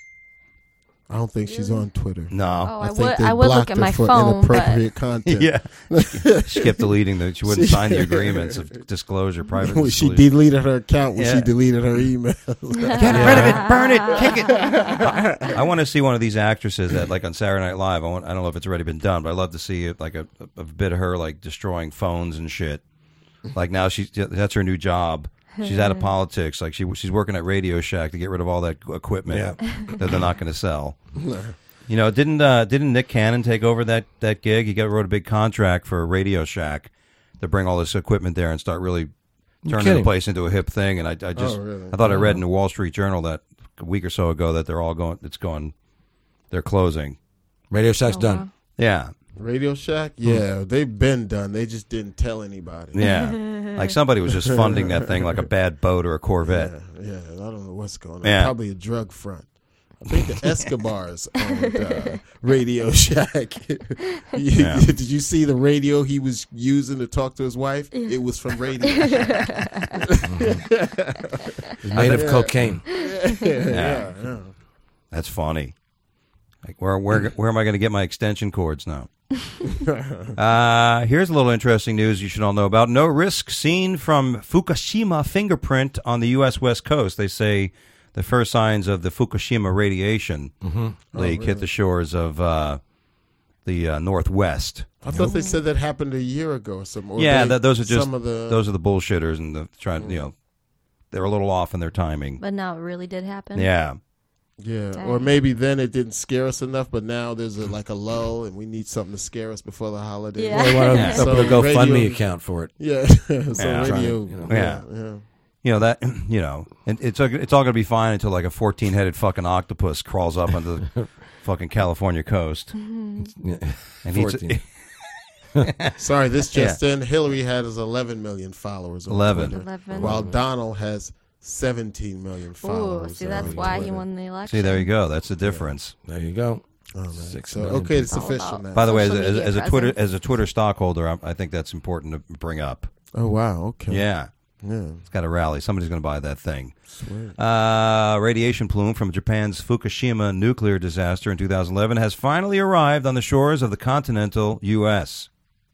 I don't think she's on Twitter. No. Oh, I, think would. they I would look blocked at her my for phone, but inappropriate content. Yeah. She kept deleting the. She wouldn't sign the agreements of disclosure, private When she disclosure. deleted her account when Yeah. she deleted her email. Get rid of it, burn it, kick it. I want to see one of these actresses that, like on Saturday Night Live. I, want, I don't know if it's already been done, but I'd love to see it, like a, a, a bit of her like destroying phones and shit. Like now she's that's her new job. She's out of politics. Like she she's working at Radio Shack to get rid of all that equipment that they're not going to sell. You know, didn't uh, didn't Nick Cannon take over that, that gig? He got wrote a big contract for Radio Shack to bring all this equipment there and start really turning the kidding. place into a hip thing. And I, I just Oh, really? I thought I read in the Wall Street Journal that a week or so ago that they're all going. It's going. They're closing. Radio Shack's Oh, done. wow. Yeah, Radio Shack? Yeah, they've been done. They just didn't tell anybody. yeah. Like somebody was just funding that thing like a bad boat or a Corvette. Yeah, yeah, I don't know what's going on. Yeah. Probably a drug front. I think the Escobars owned uh, Radio Shack. You- Yeah. Did you see the radio he was using to talk to his wife? It was from Radio Shack. It's made of cocaine. yeah, yeah, yeah. That's funny. Like where where where am I going to get my extension cords now? uh, here's a little interesting news you should all know about. No risk seen from Fukushima fingerprint on the U S West Coast. They say the first signs of the Fukushima radiation leak hit the shores of uh, the uh, Northwest. I thought they said that happened a year ago or something. Or yeah, they- that, those are just some of the. those are the bullshitters and the trying. You know, they're a little off in their timing. But now it really did happen. Yeah. Yeah, Dang. or maybe then it didn't scare us enough, but now there's a, like a lull, and we need something to scare us before the holiday. Yeah. They want to Yeah. open a So GoFundMe radio- account for it. Yeah, so Yeah. radio. Trying to, you know. yeah, yeah. You know that you know, and it's it's all going to be fine until like a fourteen-headed fucking octopus crawls up onto the fucking California coast Yeah. and eats fourteen. Sorry, this just in. Hillary has eleven million followers. On eleven. Twitter, Eleven. while Donald has seventeen million Ooh, followers. see, that's on why he Twitter. won the election. See, there you go. That's the difference. There you go. Oh, man. Six So, million okay, it's people. official All about- now. By the way, as, Social as, media as a Twitter presence. as a Twitter stockholder, I, I think that's important to bring up. Oh wow, okay, Yeah, yeah, it's got to rally. Somebody's going to buy that thing. swear. Uh, radiation plume from Japan's Fukushima nuclear disaster in two thousand eleven has finally arrived on the shores of the continental U S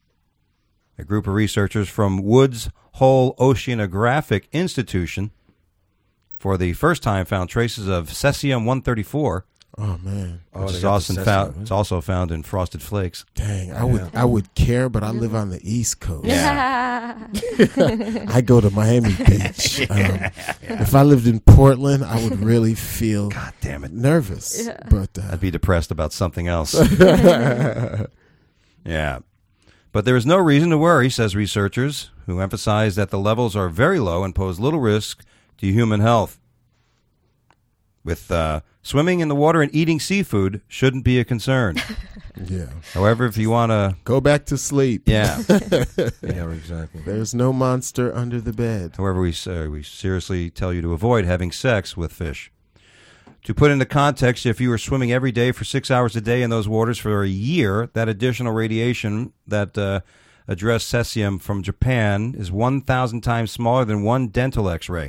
A group of researchers from Woods Hole Oceanographic Institution, for the first time, found traces of cesium one thirty-four, Oh man, Oh, which they is got the also cesium, found. huh? It's also found in Frosted Flakes. dang, I would, I would care, but I live on the East Coast. Yeah. I go to Miami Beach. Um, If I lived in Portland, I would really feel God damn it! nervous. Yeah. But uh, I'd be depressed about something else. Yeah. But there is no reason to worry, says researchers, who emphasize that the levels are very low and pose little risk to human health. With uh, swimming in the water and eating seafood shouldn't be a concern. yeah, However, if you want to, go back to sleep. yeah. Yeah, exactly. There's no monster under the bed. However, we uh, we seriously tell you to avoid having sex with fish. To put into context, if you were swimming every day for six hours a day in those waters for a year, that additional radiation that uh, address cesium from Japan is one thousand times smaller than one dental X-ray.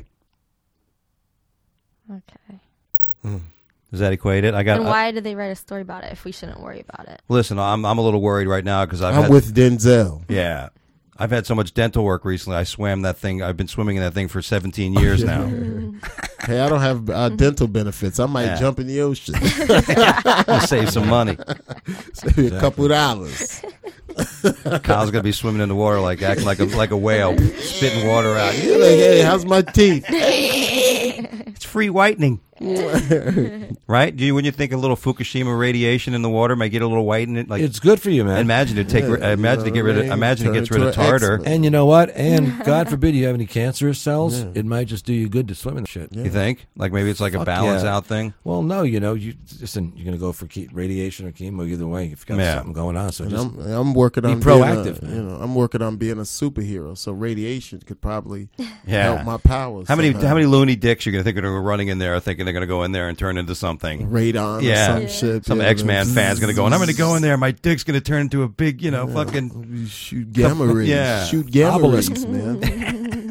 Okay. Does that equate it? I got. And I- why did they write a story about it if we shouldn't worry about it? listen, I'm I'm a little worried right now because I've I'm had, with Denzel. yeah, I've had so much dental work recently. I swam that thing. I've been swimming in that thing for seventeen years now. Hey, I don't have uh, dental benefits. I might Yeah. jump in the ocean. I'll save some money. Save me a couple of dollars. Kyle's gonna be swimming in the water like acting like a like a whale, spitting water out. You're like, hey, how's my teeth? It's free whitening. Right? Do you, when you think a little Fukushima radiation in the water might get a little white in it? Like, It's good for you, man. imagine it take. Yeah, imagine you to get know rid what of. I mean? Imagine it Turn gets rid of into an tartar. X-Men. And you know what? And God forbid you have any cancerous cells. It might just do you good to swim in shit. You think? Like maybe it's like a Fuck balance yeah. out thing. Well, no, you know, you listen. You're gonna go for ke- radiation or chemo either way. If you got Yeah. something going on, so And just I'm, I'm working be on proactive, Being a, man. you know, I'm working on being a superhero. So radiation could probably Yeah. help my powers. How many somehow. how many loony dicks you're gonna think are gonna go running in there thinking they're gonna go in there and turn into something? radon Yeah. or some shit? Some yeah, X-Man then- fan's gonna go, and I'm gonna go in there. My dick's gonna turn into a big, you know, fucking. You shoot gamma rays. Yeah. Shoot gamma Obelisks. rays, man.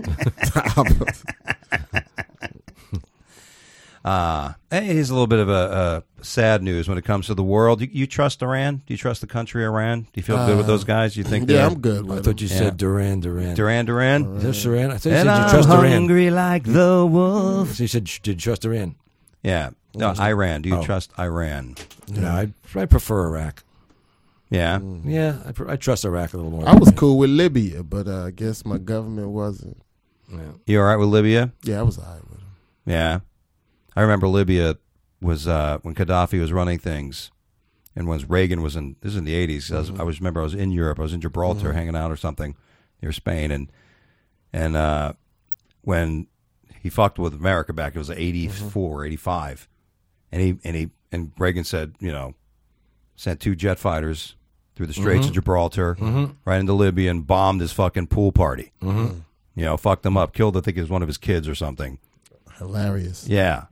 Uh, hey, here's a little bit of a, a sad news when it comes to the world. You, you trust Iran? Do you trust the country Iran? Do you feel good with those guys? You think? yeah, they're- I'm good I with thought you Yeah. said Duran Duran. Duran Duran. Is that Duran? I thought you And said you I'm trust Duran. hungry like the wolf. So you said did you trust Duran? Yeah. No, Iran. Do you Oh. trust Iran? No, I I prefer Iraq. Yeah. Yeah, I, pr- I trust Iraq a little more. I was cool with Libya, but uh, I guess my government wasn't. Yeah. You all right with Libya? Yeah, I was all right with them. Yeah. I remember Libya was uh, when Gaddafi was running things, and when Reagan was in. This is in the eighties. I was, I was remember I was in Europe. I was in Gibraltar hanging out or something near Spain, and and uh, when he fucked with America back, it was eighty-four, eighty-five, and he and he and Reagan said, you know, sent two jet fighters through the Straits of Gibraltar right into Libya and bombed his fucking pool party. You know, fucked them up, killed I think it was one of his kids or something. Hilarious. Yeah.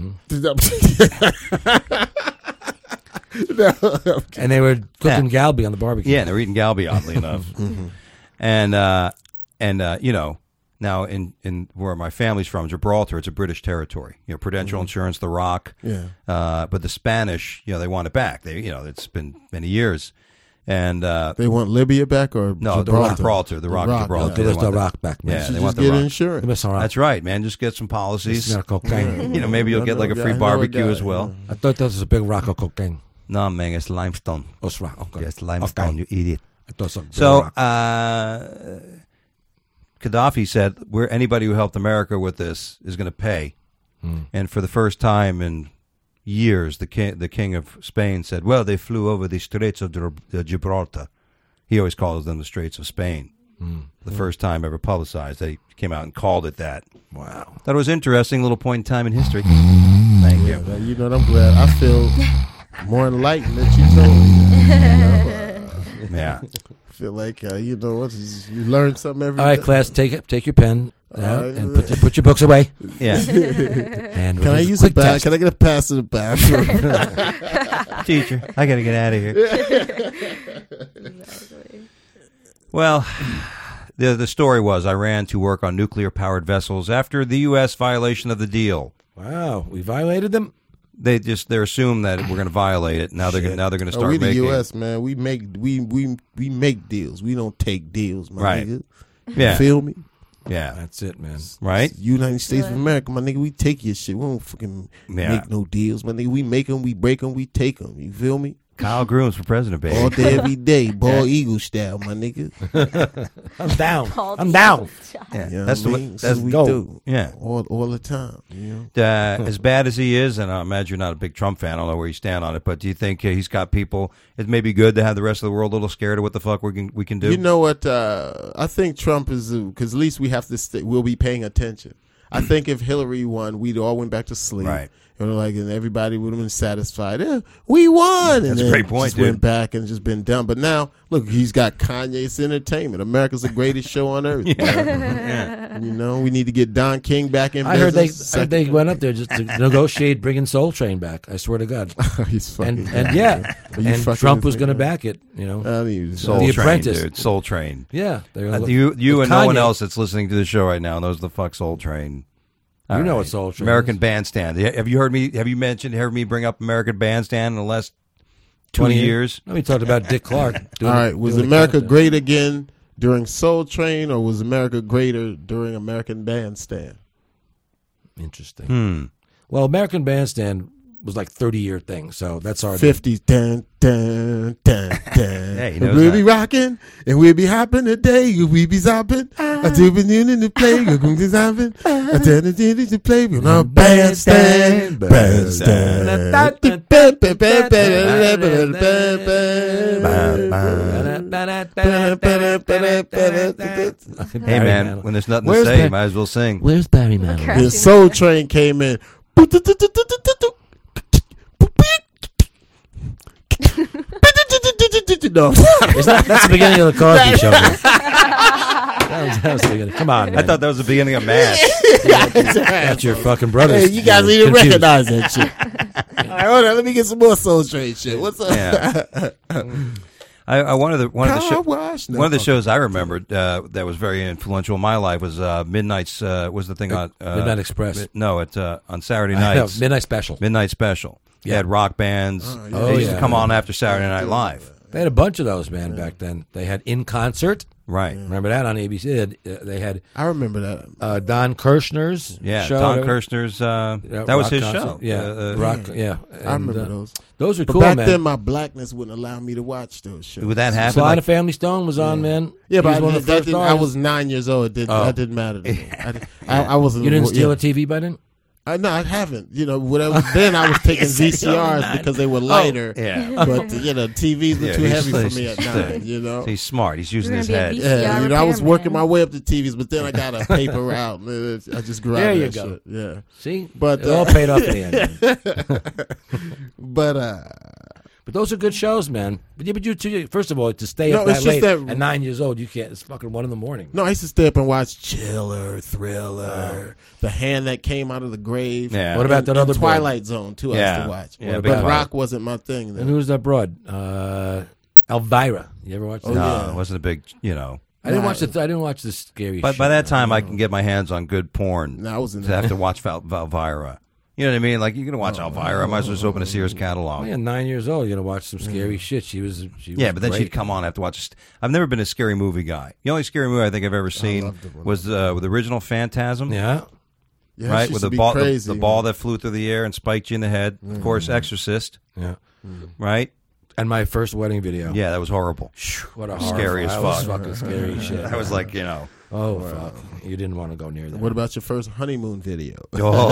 And they were cooking galbi on the barbecue. Yeah, and they're eating galbi, oddly enough. And uh, and uh, you know, now in, in where my family's from, Gibraltar, it's a British territory. You know, Prudential Insurance, The Rock. Yeah. Uh, but the Spanish, you know, they want it back. They, you know, it's been many years, and uh, They want Libya back or no, the Gibraltar? Gibraltar, the Rock, Rock, Gibraltar. yeah. They There's want no the- rock back, man. Yeah, Should they just want the get Rock. insurance. Give us some rock. That's right, man. Just get some policies. Smell cocaine. You know, maybe you'll I get like a know a free guy- I know a barbecue guy, as well. I thought that was a big rock of cocaine. No, man, it's limestone. Oh, it's rock. Okay. Yes, limestone. Okay. You eat it. I thought something. So, rock. uh, Gaddafi said, "Where anybody who helped America with this is going to pay." And for the first time in years, the king, the king of Spain said, "Well, they flew over the Straits of Gib- uh, Gibraltar." He always calls them the Straits of Spain. The first time ever publicized that he came out and called it that. Wow. Thought it was interesting. Little point in time in history. Thank you. Yeah, you know what? I'm glad. I feel more enlightened that you told me. Yeah. I feel like uh, you know what? You learn something every All right, day. class, take it. Take your pen out right. and put, your- put your books away. Yeah. And Can we'll I do use a quick bath? test. Can I get a pass to the bathroom? Teacher, I got to get out of here. Well, the the story was Iran to work on nuclear powered vessels after the U S violation of the deal. Wow, we violated them. They just they assume that we're going to violate it. Now they're gonna, now they're going to Oh, start we the making. U S man. We make we we we make deals. We don't take deals, my Right. nigga. Yeah. Feel me? Yeah, That's it, man. right. United States of America, my nigga. We take your shit. We don't fucking Yeah. make no deals, my nigga. We make them, we break them, we take them. You feel me? Kyle Grooms for president, baby. All day, every day, ball eagle style, my nigga. I'm down. Called I'm down. Yeah, You know that's what the I mean? way. That's That's what we go. do. yeah. all all the time. You know. Uh, as bad as he is, and I imagine you're not a big Trump fan. I don't know where you stand on it, but do you think uh, he's got people? It may be good to have the rest of the world a little scared of what the fuck we can we can do. You know what? Uh, I think Trump is because at least we have to. St- we'll be paying attention. I think if Hillary won, we'd all went back to sleep. Right. You know, like, and everybody would have been satisfied. Yeah, we won. And That's a then great point, just dude. went back and just been done. But now, look, he's got Kanye's Entertainment. America's the greatest show on earth. Yeah. You know, we need to get Don King back in I heard they business. I heard they went up there just to negotiate bringing Soul Train back. I swear to God. He's fucking. And and yeah, Are you and fucking Trump with was me, going to man? back it. You know, I mean, Soul The Train, Apprentice. dude. Soul Train. yeah. They were Uh, look- you you with and no one Kanye. else that's listening to the show right now knows the fuck Soul Train. You All know what Soul Train American is. Bandstand. Yeah, have you heard me? Have you mentioned? Heard me bring up American Bandstand in the last two twenty years? No, we talked about Dick Clark. doing- All right, was doing the America countdown. great again during Soul Train, or was America greater during American Bandstand? Interesting. Hmm. Well, American Bandstand was like thirty year thing, so that's our Fifties, dun dun dun dun. Yeah, he knows we'll that. be rocking and we'll be hopping today. We be zopping. I do be in the play. We're going to be zopping. I tell the duty to play. We're on bandstand, bandstand. Hey man, when there's nothing Where's to say, Bar- might as well sing. Where's Barry Manilow? The Soul Train came in. No. Is that, that's the beginning of the Cosby Show. man. that, was, that was the beginning. Come on, man. I thought that was the beginning of Mash. That's your fucking brother. Hey, you guys need to recognize that shit. All right, hold on. Let me get some more Soul Train shit. What's up? Yeah. I, I one of the one of the Car show, wash? No. one of the shows I remembered uh, that was very influential in my life was uh, Midnight's uh, was the thing on uh, Midnight Express. mi- No, it's uh, on Saturday I know, nights. Midnight Special. Midnight Special. You Yeah. had rock bands. Oh, yeah. They Oh, used yeah. to come on after Saturday Night Live. They had a bunch of those, man, back then. They had In Concert. Right. Remember that on A B C? They had, uh, they had I remember that. uh, Don Kirshner's Yeah. show. Don They- Kirshner's. Uh, yeah, that was rock his concert. show. Yeah, Uh, uh, rock. Yeah, I And, remember uh, those. Those were But cool, back man. then, my blackness wouldn't allow me to watch those shows. Would that happen? Sly Like, and the Family Stone was on, man. Yeah, He but was I, one of that the first didn't, I stars. was nine years old. It didn't, Oh. that didn't matter to me. I, didn't- I, I wasn't. You didn't steal yeah. a T V by then? I, no, I haven't. You know, whatever. Then I was taking V C Rs because they were lighter. yeah. But you know, T Vs were Yeah, too he's- heavy for he's- me at he's- nine. You know. He's smart. He's using You're his gonna head. be a V C R Yeah, you know, I was repairman. working my way up to T Vs, but then I got a paper route. Man, I just grew out There of you that go. shit. Yeah, See? But, it all uh, paid off in the end. but uh, But those are good shows, man. But, yeah, but you, too, first of all, to stay No, up that it's just late that- at nine years old, you can't. It's fucking one in the morning. no, I used to stay up and watch Chiller, Thriller, The Hand That Came Out of the Grave. Yeah. What about and- that and other broad? Twilight Zone too? I Yeah. used to watch. Yeah, but big fan. rock wasn't my thing. And Then. who's that broad? Uh, Elvira. You ever watch that? Oh, No, yeah. it wasn't a big, you know. I didn't Nah. watch the. I didn't watch the scary. But shit. by that time, I can get my hands on good porn. No, I was in to have to watch Val- Valvira. You know what I mean? Like, you're going to watch Elvira. I might as well just open a Sears catalog. Oh, yeah, nine years old. You're gonna watch some scary shit. She was. She Yeah, was but then great. she'd come on. I have to watch. a st- I've never been a scary movie guy. The only scary movie I think I've ever seen loved it when was uh, with the original Phantasm. Yeah. Yeah, right, she with used to the be ball, the, crazy, the ball man. that flew through the air and spiked you in the head. Of course, Exorcist. Yeah. Right? And my first wedding video. Yeah, that was horrible. What a Scary horror- as that was fuck. fucking scary shit. That was like, you know. Oh fuck! You didn't want to go near that. What about your first honeymoon video?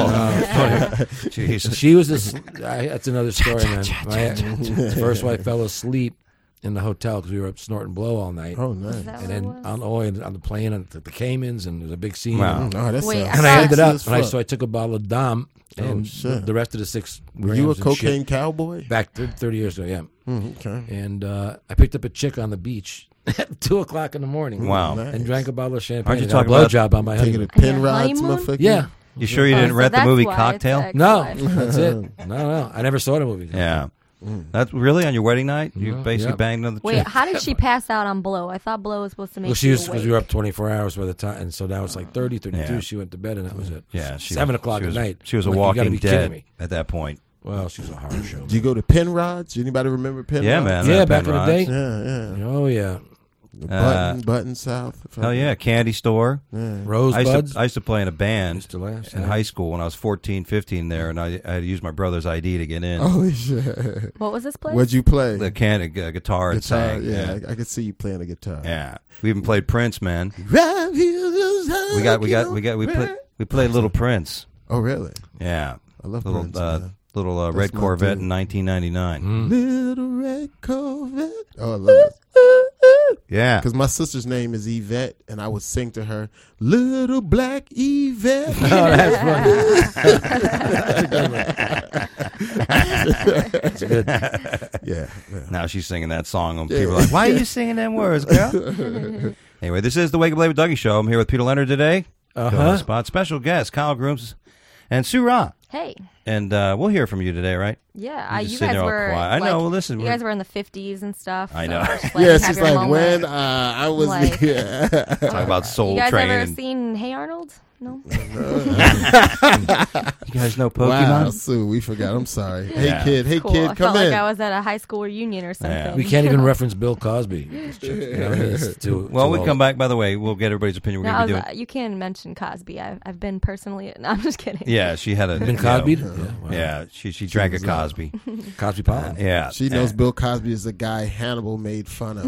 Oh, Jesus. She was this. I, that's another story, man. My first wife fell asleep in the hotel because we were up snorting blow all night. Oh, nice. Is that And what then it was? on, oh, and on the plane, on the, the Caymans, and there's a big scene. Wow. And, Oh, that Wait, sounds and I ended sexy up, as and I, fuck. so I took a bottle of Dom, and Oh, shit. the rest of the six. Were you a grams and shit cocaine cowboy? back th- thirty years ago? Yeah. Mm, okay. And uh, I picked up a chick on the beach at two o'clock in the morning. Wow. Nice. And drank a bottle of champagne. Aren't you and got a talking about- blowjob on my Taking honeymoon? a pin On your rods, honeymoon? motherfucker. Yeah. You sure you Oh, didn't so rent the that's movie why it's Cocktail? ex- No, wife. that's it. No, no, I never saw the movie. Yeah. That's really on your wedding night? You No, basically yeah. banged on the Wait, chick? how did she pass out on blow? I thought blow was supposed to make Well, she you was because awake. we were up twenty-four hours by the time, and so now it's like thirty, thirty-two. Yeah. She went to bed, and that was it. Yeah, she seven was- o'clock she at was, night. She was a I'm like, you gotta walking be kidding dead me. at that point. Well, she was a horror show. Did you go to Pin Rods? Anybody remember Pin Yeah, Rods? man. Yeah, uh, back in the Penrod's. day. Yeah, yeah. Oh yeah, The Uh, Button, Button South. if I- Hell yeah, candy store. Yeah. I used, Rosebuds. to, I used to play in a band Used to last, in yeah. high school when I was fourteen, fifteen there, and I, I had to use my brother's I D to get in. Holy shit. What was this place? What'd you play? The can uh, guitar and Guitar. sang. Yeah, Yeah. I, I could see you playing a guitar. Yeah. We even played Prince, man. We We got, we got, we got, we played, we played Little Prince. Oh, really? Yeah. I love Little, Prince, uh, man. little uh, That's red my Corvette dude. in nineteen ninety-nine. Mm. Little red Corvette. Oh, I love it. Yeah. Because my sister's name is Yvette, and I would sing to her, "Little Black Yvette." Oh, that's funny. That's good. Yeah. yeah. Now she's singing that song, and Yeah. people are like, "Why are you singing them words, girl?" Anyway, this is the Wake Up Late with Dougie show. I'm here with Peter Leonard today. Uh-huh. Spot special guest Kyle Grooms and Sue Ra. Hey. And uh, we'll hear from you today, right? Yeah, You I, just you sitting guys there all were. quiet. I like, know, well, listen, You we're- guys were in the fifties and stuff. I so know. just, like, Yeah, have she's your like, moment. when uh, I was Like- yeah. Talk about Soul You guys Train. ever and- seen Hey Arnold? No. You guys know Pokemon? Wow, Sue, we forgot. I'm sorry. Hey, Yeah. kid. Hey, Cool. kid, I come felt in. like I was at a high school reunion or something. We can't even reference Bill Cosby. It's just, you know, it's too, Well, too we old. come back. By the way, we'll get everybody's opinion. We're No, I going to was, be doing. uh, you can mention Cosby. I've, I've been personally. No, I'm just kidding. Yeah, she had a Been you know, Cosby'd? Yeah, wow. Yeah, she she drank a was, uh, Cosby. Cosby Pie. Yeah, She knows Bill Cosby is the guy Hannibal made fun of.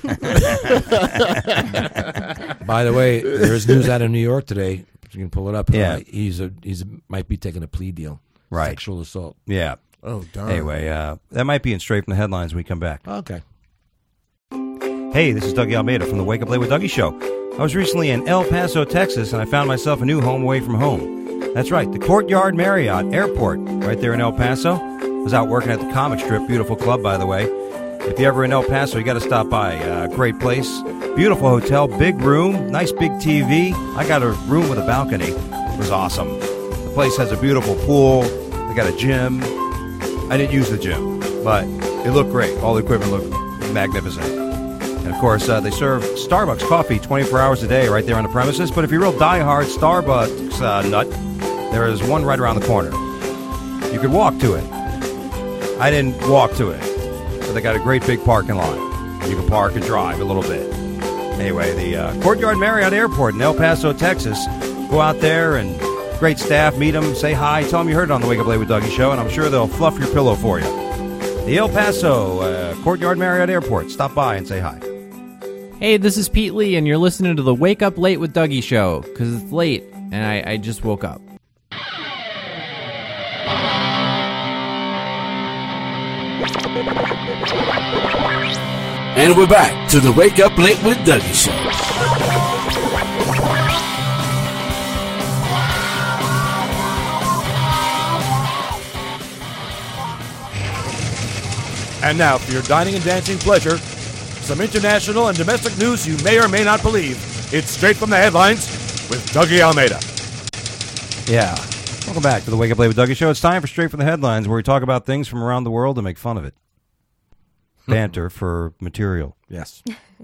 By the way, there's news out of New York today. You can pull it up. Yeah. Uh, he's a he's a, might be taking a plea deal. Right. Sexual assault. Yeah. Oh, darn. Anyway, uh, that might be in straight from the headlines when we come back. Okay. Hey, this is Dougie Almeida from the Wake Up Late with Dougie show. I was recently in El Paso, Texas, and I found myself a new home away from home. That's right, the Courtyard Marriott Airport, right there in El Paso. I was out working at the Comic Strip, beautiful club, by the way. If you're ever in El Paso, you got to stop by. Uh, great place, beautiful hotel, big room, nice big T V. I got a room with a balcony. It was awesome. The place has a beautiful pool. They got a gym. I didn't use the gym, but it looked great. All the equipment looked magnificent. And of course, uh, they serve Starbucks coffee twenty-four hours a day right there on the premises. But if you're real diehard Starbucks uh, nut, there is one right around the corner. You could walk to it. I didn't walk to it, but they got a great big parking lot. You can park and drive a little bit. Anyway, the uh, Courtyard Marriott Airport in El Paso, Texas. Go out there and great staff, meet them, say hi, tell them you heard it on the Wake Up Late with Dougie show, and I'm sure they'll fluff your pillow for you. The El Paso uh, Courtyard Marriott Airport. Stop by and say hi. Hey, this is Pete Lee, and you're listening to the Wake Up Late with Dougie show, because it's late, and I, I just woke up. And we're back to the Wake Up Late with Dougie show. And now, for your dining and dancing pleasure, some international and domestic news you may or may not believe. It's straight from the headlines with Dougie Almeida. Yeah. Welcome back to the Wake Up Late with Dougie show. It's time for Straight from the Headlines, where we talk about things from around the world and make fun of it. Banter for material. Yes.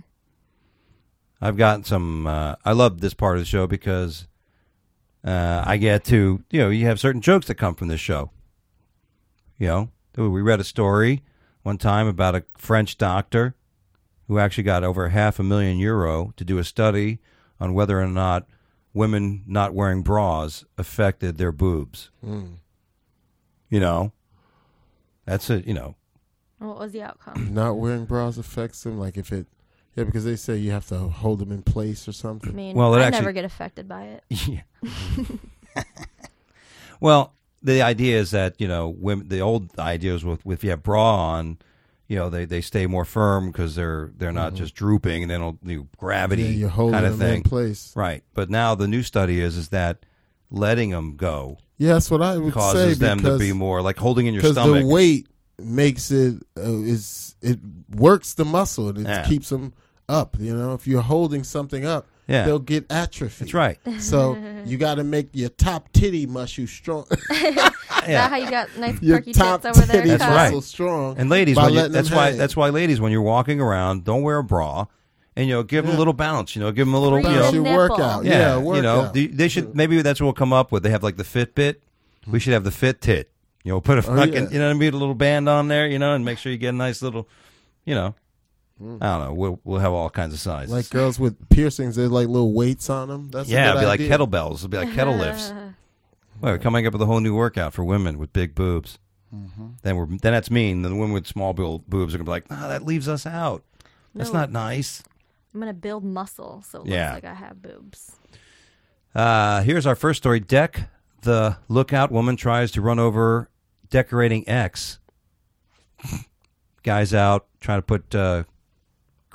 I've gotten some, uh, I love this part of the show because uh, I get to, you know, you have certain jokes that come from this show. You know, we read a story one time about a French doctor who actually got over half a million euro to do a study on whether or not women not wearing bras affected their boobs. Mm. You know, that's it, you know. What was the outcome? Not wearing bras affects them, like if it, yeah, because they say you have to hold them in place or I something. mean, Well, it I actually- never get affected by it. Yeah. Well, the idea is that, you know, women, the old idea is with, if you have bra on, you know, they, they stay more firm because they're they're not Mhm. just drooping and they don't you know, gravity Yeah, you're holding kind of them thing. in place. Right. But now the new study is is that letting them go Yeah, that's what I would say. causes them to because- be more like holding in your Because stomach. the weight makes it uh, is it works the muscle and it Yeah. keeps them up. You know, if you're holding something up, Yeah. they'll get atrophy. That's right. So you got to make your top titty muscle strong. Is that how you got nice Your perky top tits over there? titty That's Kyle? right. muscle strong. And ladies, by when you, letting them that's why hang. that's why ladies, when you're walking around, don't wear a bra, and you know, give them a little bounce. You know, give them a little. Free You the know, your nipple. workout. yeah, Yeah, you know, workout. they, they should maybe that's what we'll come up with. They have like the Fitbit. We should have the Fit Tit. You know, put a Oh, fucking, yeah. you know what I mean, a little band on there, you know, and make sure you get a nice little, you know, I don't know. We'll we'll have all kinds of sizes. Like girls with piercings, they're like little weights on them. That's yeah, a it'll good be idea. like kettlebells. It'll be like kettle lifts. Well, we're coming up with a whole new workout for women with big boobs. Mm-hmm. Then we're then that's mean. Then the women with small bo- boobs are gonna be like, nah, that leaves us out. That's No. not nice. I'm gonna build muscle, so it Yeah. looks like I have boobs. Uh, here's our first story. Deck, the lookout woman, tries to run over decorating ex. Guy's out trying to put uh,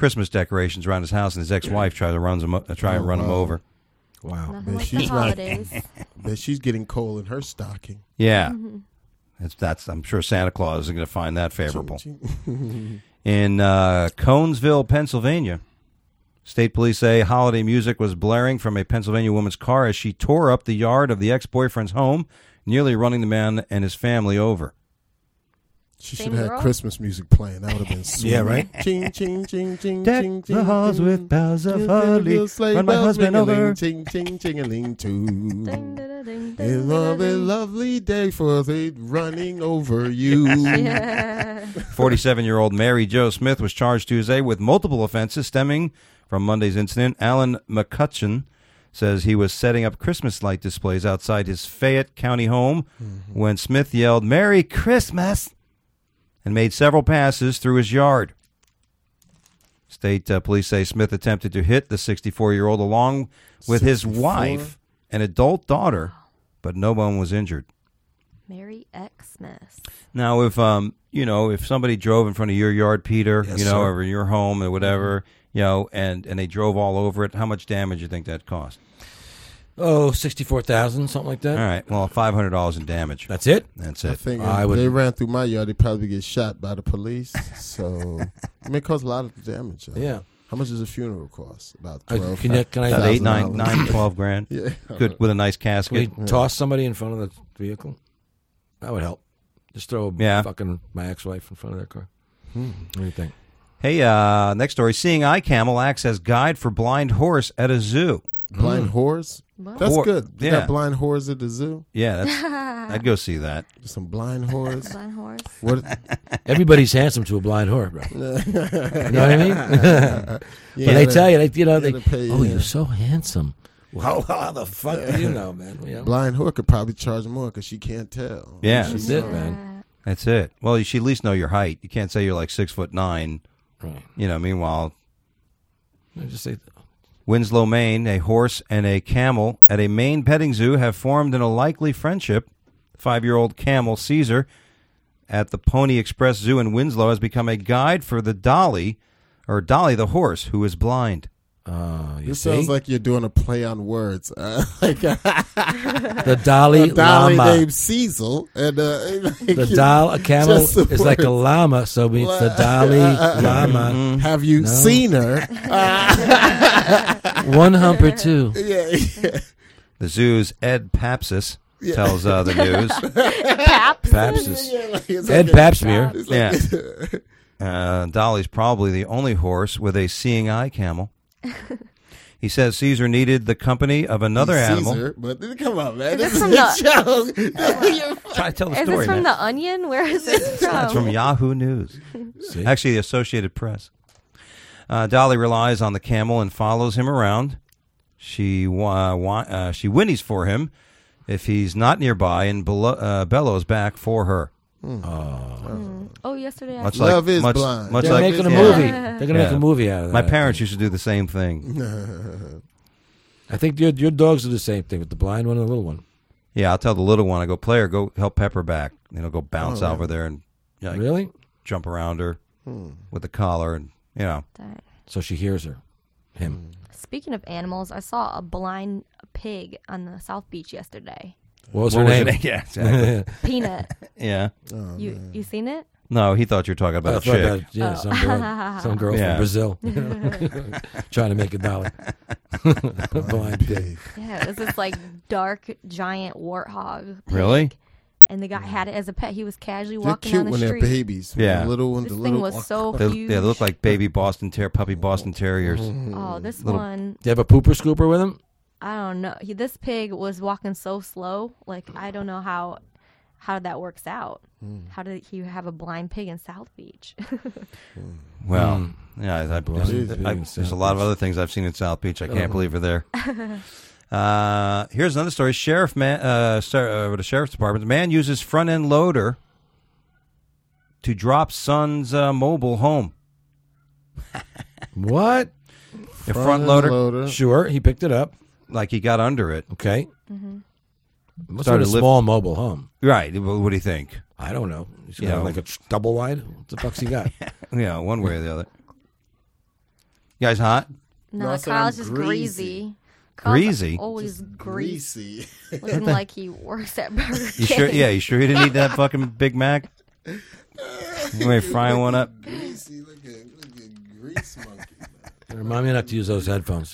Christmas decorations around his house, and his ex-wife tried to run him, uh, try and Oh, run him wow. over. Wow. Nothing Man, like she's the not- holidays. But she's getting coal in her stocking. Yeah, that's, that's. I'm sure Santa Claus isn't going to find that favorable. In uh, Conesville, Pennsylvania, state police say holiday music was blaring from a Pennsylvania woman's car as she tore up the yard of the ex-boyfriend's home, nearly running the man and his family over. She Same should have girl? had Christmas music playing. That would have been sweet. Yeah, right? Ching, ching, ching, ching, Deck ching, the ching, halls ching. with boughs of Ching, holly, ching, sleigh run my bells husband ring-a-ling, over. Ching, ching, ching-a-ling, too. Ding, ding, ding, ding, It's a ding. lovely day for the running over you. Yeah. forty-seven-year-old Mary Jo Smith was charged Tuesday with multiple offenses stemming from Monday's incident. Alan McCutcheon says he was setting up Christmas light displays outside his Fayette County home when Smith yelled, "Merry Christmas!" and made several passes through his yard. State uh, police say Smith attempted to hit the sixty-four-year-old along with his sixty-four? wife and adult daughter, but no one was injured. Merry Xmas. Now, if um, you know, if somebody drove in front of your yard, Peter, Yes, you know, sir. or your home or whatever, you know, and and they drove all over it, how much damage do you think that cost? Oh, sixty-four thousand, something like that. All right, well, five hundred dollars in damage. That's it? That's I it. think I if would- they ran through my yard, they'd probably get shot by the police. So I mean, it caused a lot of damage. uh, Yeah. How much does a funeral cost? About Uh, twelve. can you- can I- About eight, thousand nine, dollars. nine, twelve grand. Yeah. Good with a nice Can casket. we toss somebody in front of the vehicle? That would help. Just throw a Yeah. fucking my ex-wife in front of their car. What do you think? Hey, uh, next story: Seeing Eye Camel acts as guide for blind horse at a zoo. Blind whores? What? That's Whore- good. You yeah. got blind whores at the zoo? Yeah, that's. I'd go see that. Some blind whores? Blind horse. What? Everybody's handsome to a blind whore, bro. You know what I mean? But Yeah, they tell you, like, you know, they, gotta pay, oh, yeah. you're so handsome. Well, how the fuck do you know, man? You know? Blind whore could probably charge more because she can't tell. Yeah. She That's it, knows. man. That's it. Well, you should at least know your height. You can't say you're like six foot nine. Right. You know. Meanwhile, I just say, Winslow, Maine, a horse and a camel at a Maine petting zoo have formed in a likely friendship. Five-year-old camel Caesar at the Pony Express Zoo in Winslow has become a guide for the Dolly, or Dolly the horse, who is blind. uh, you This see? sounds like you're doing a play on words. Uh, like the Dolly a dolly Llama. named Cecil. And, uh, like, The doll, a camel just the is like a words. llama, so it's the Dolly Llama. Have you No. seen her? One hump or two. yeah, yeah. The zoo's Ed Papsis tells uh, the news. Paps. Papsis. Yeah, like, it's Ed like a- Papsmear. it's like- Yeah. Uh, Dolly's probably the only horse with a seeing eye camel. He says Caesar needed the company of another animal. Caesar, but come on, man. Is This this is from a joke. Try to tell the Is story, this from man. The Onion? Where is this from? That's from Yahoo News. See? Actually, the Associated Press. Uh, Dolly relies on the camel and follows him around. She uh, wa- uh, she whinnies for him if he's not nearby and belo- uh, bellows back for her. Oh, yesterday I Much saw like, Love is much, blind. Much They're like making a yeah. movie. They're going to make Yeah. a movie out of that. My parents used to do the same thing. I think your your dogs do the same thing with the blind one and the little one. Yeah, I'll tell the little one, I go, player, go help Pepper back. And he'll go bounce Oh, over there and you know, Really? jump around her with the collar and, you know. Dang. So she hears her. Him. Speaking of animals, I saw a blind pig on the South Beach yesterday. What was What her was name? it? Yeah, exactly. Peanut. yeah. you you seen it? No, he thought you were talking I about a thought chick. that- yeah, Oh. some girl, some girl Yeah. from Brazil, trying to make a dollar. Blind pig. Yeah, it was this like dark giant warthog. pig, Really? And the guy had it as a pet. He was casually They're walking cute down the when street. they're babies. Yeah. The little one, This the thing little was so They, huge. they look like baby Boston Ter- puppy Boston Terriers. Oh, this little- one, Do you have a pooper scooper with him? I don't know. He, this pig was walking so slow. Like I don't know how how that works out. How did he have a blind pig in South Beach? Well, Mm. yeah, I, I, Blind I- pig I- in there's South a lot of Beach. other things I've seen in South Beach. I can't Uh-huh. believe are there. uh, here's another story. Sheriff man, uh, star, uh, the sheriff's department. Man uses front end loader to drop son's uh, mobile home. What? A front loader, loader. Sure, he picked it up. like he got under it. Okay. Mm-hmm. Must Started have been a lift- small mobile home. Right. What, what do you think? I don't know. He's You got know. like a tr- double wide. What the fuck's he got? Yeah, one way or the other. You guys hot? No, No, I said Kyle's I'm just greasy. greasy. Kyle's Greasy? Always Just greasy. greasy. Looking like he works at Burger King. You sure? Yeah, you sure you didn't eat that fucking Big Mac? You ain't frying one up? Greasy, look at, look at grease monkey. Man. Remind me not to use those headphones.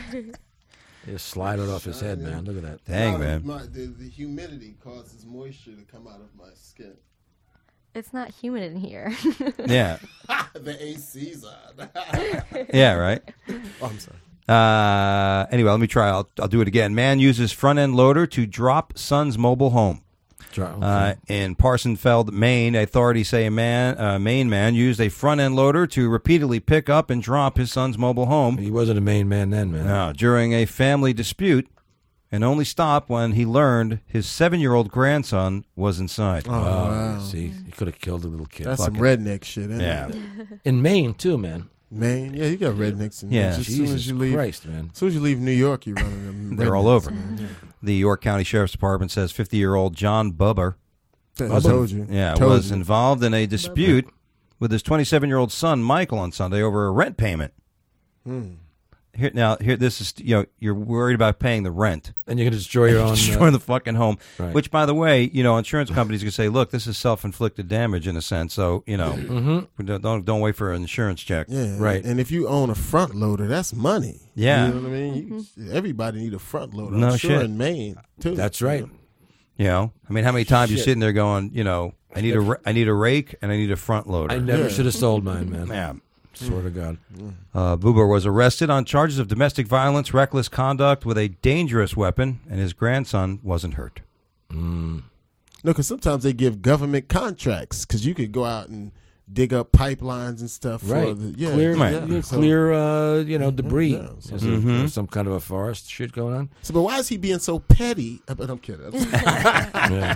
Just slide it off his head, man. Look at that. Dang, No, man. My, the, the humidity causes moisture to come out of my skin. It's not humid in here. Yeah. The A C's on. Yeah, right? Oh, I'm sorry. Uh, anyway, let me try. I'll, I'll do it again. Man uses front-end loader to drop son's mobile home. Uh, in Parsonsfeld, Maine, authorities say a man, a Maine man used a front-end loader to repeatedly pick up and drop his son's mobile home. He wasn't a Maine man then, man. No, during a family dispute, and only stopped when he learned his seven-year-old grandson was inside. Oh, wow. See, he could have killed a little kid. That's some Fucking- redneck shit, isn't Yeah. it? In Maine, too, man. Maine, yeah, you got rednecks in Yeah. Maine. As soon Jesus as you leave, Christ, man. as soon as you leave New York, you run into them. They're all rednecks, over. man. The York County Sheriff's Department says fifty-year-old John Bubber I was, told you. yeah, Told was you. involved in a dispute with his twenty-seven-year-old son Michael on Sunday over a rent payment. Hmm. Here now, here this is you know you're worried about paying the rent, And you're going to destroy your own... destroying Uh, the fucking home. right. Which, by the way, you know, insurance companies can say, "Look, this is self-inflicted damage in a sense." So you know, mm-hmm. don't, don't don't wait for an insurance check. Yeah, Right. And if you own a front loader, that's money. Yeah. you know what I mean. You, everybody need a front loader. No I'm sure shit. in Maine too. That's right. You know, I mean, how many times you Shit. sitting there going, you know, I need a ra- I need a rake and I need a front loader. I never Yeah. should have sold mine, man. yeah. Swear to God. Uh, Buber was arrested on charges of domestic violence, reckless conduct with a dangerous weapon, and his grandson wasn't hurt. Mm. No, because sometimes they give government contracts because you could go out and dig up pipelines and stuff. Right. For the, yeah, clear, Right. yeah. you So- clear uh, you know, debris. yeah. There's a- Mhm. there's some kind of a forest shit going on. So, but why is he being so petty? Uh, But I'm kidding. I'm sorry. Yeah.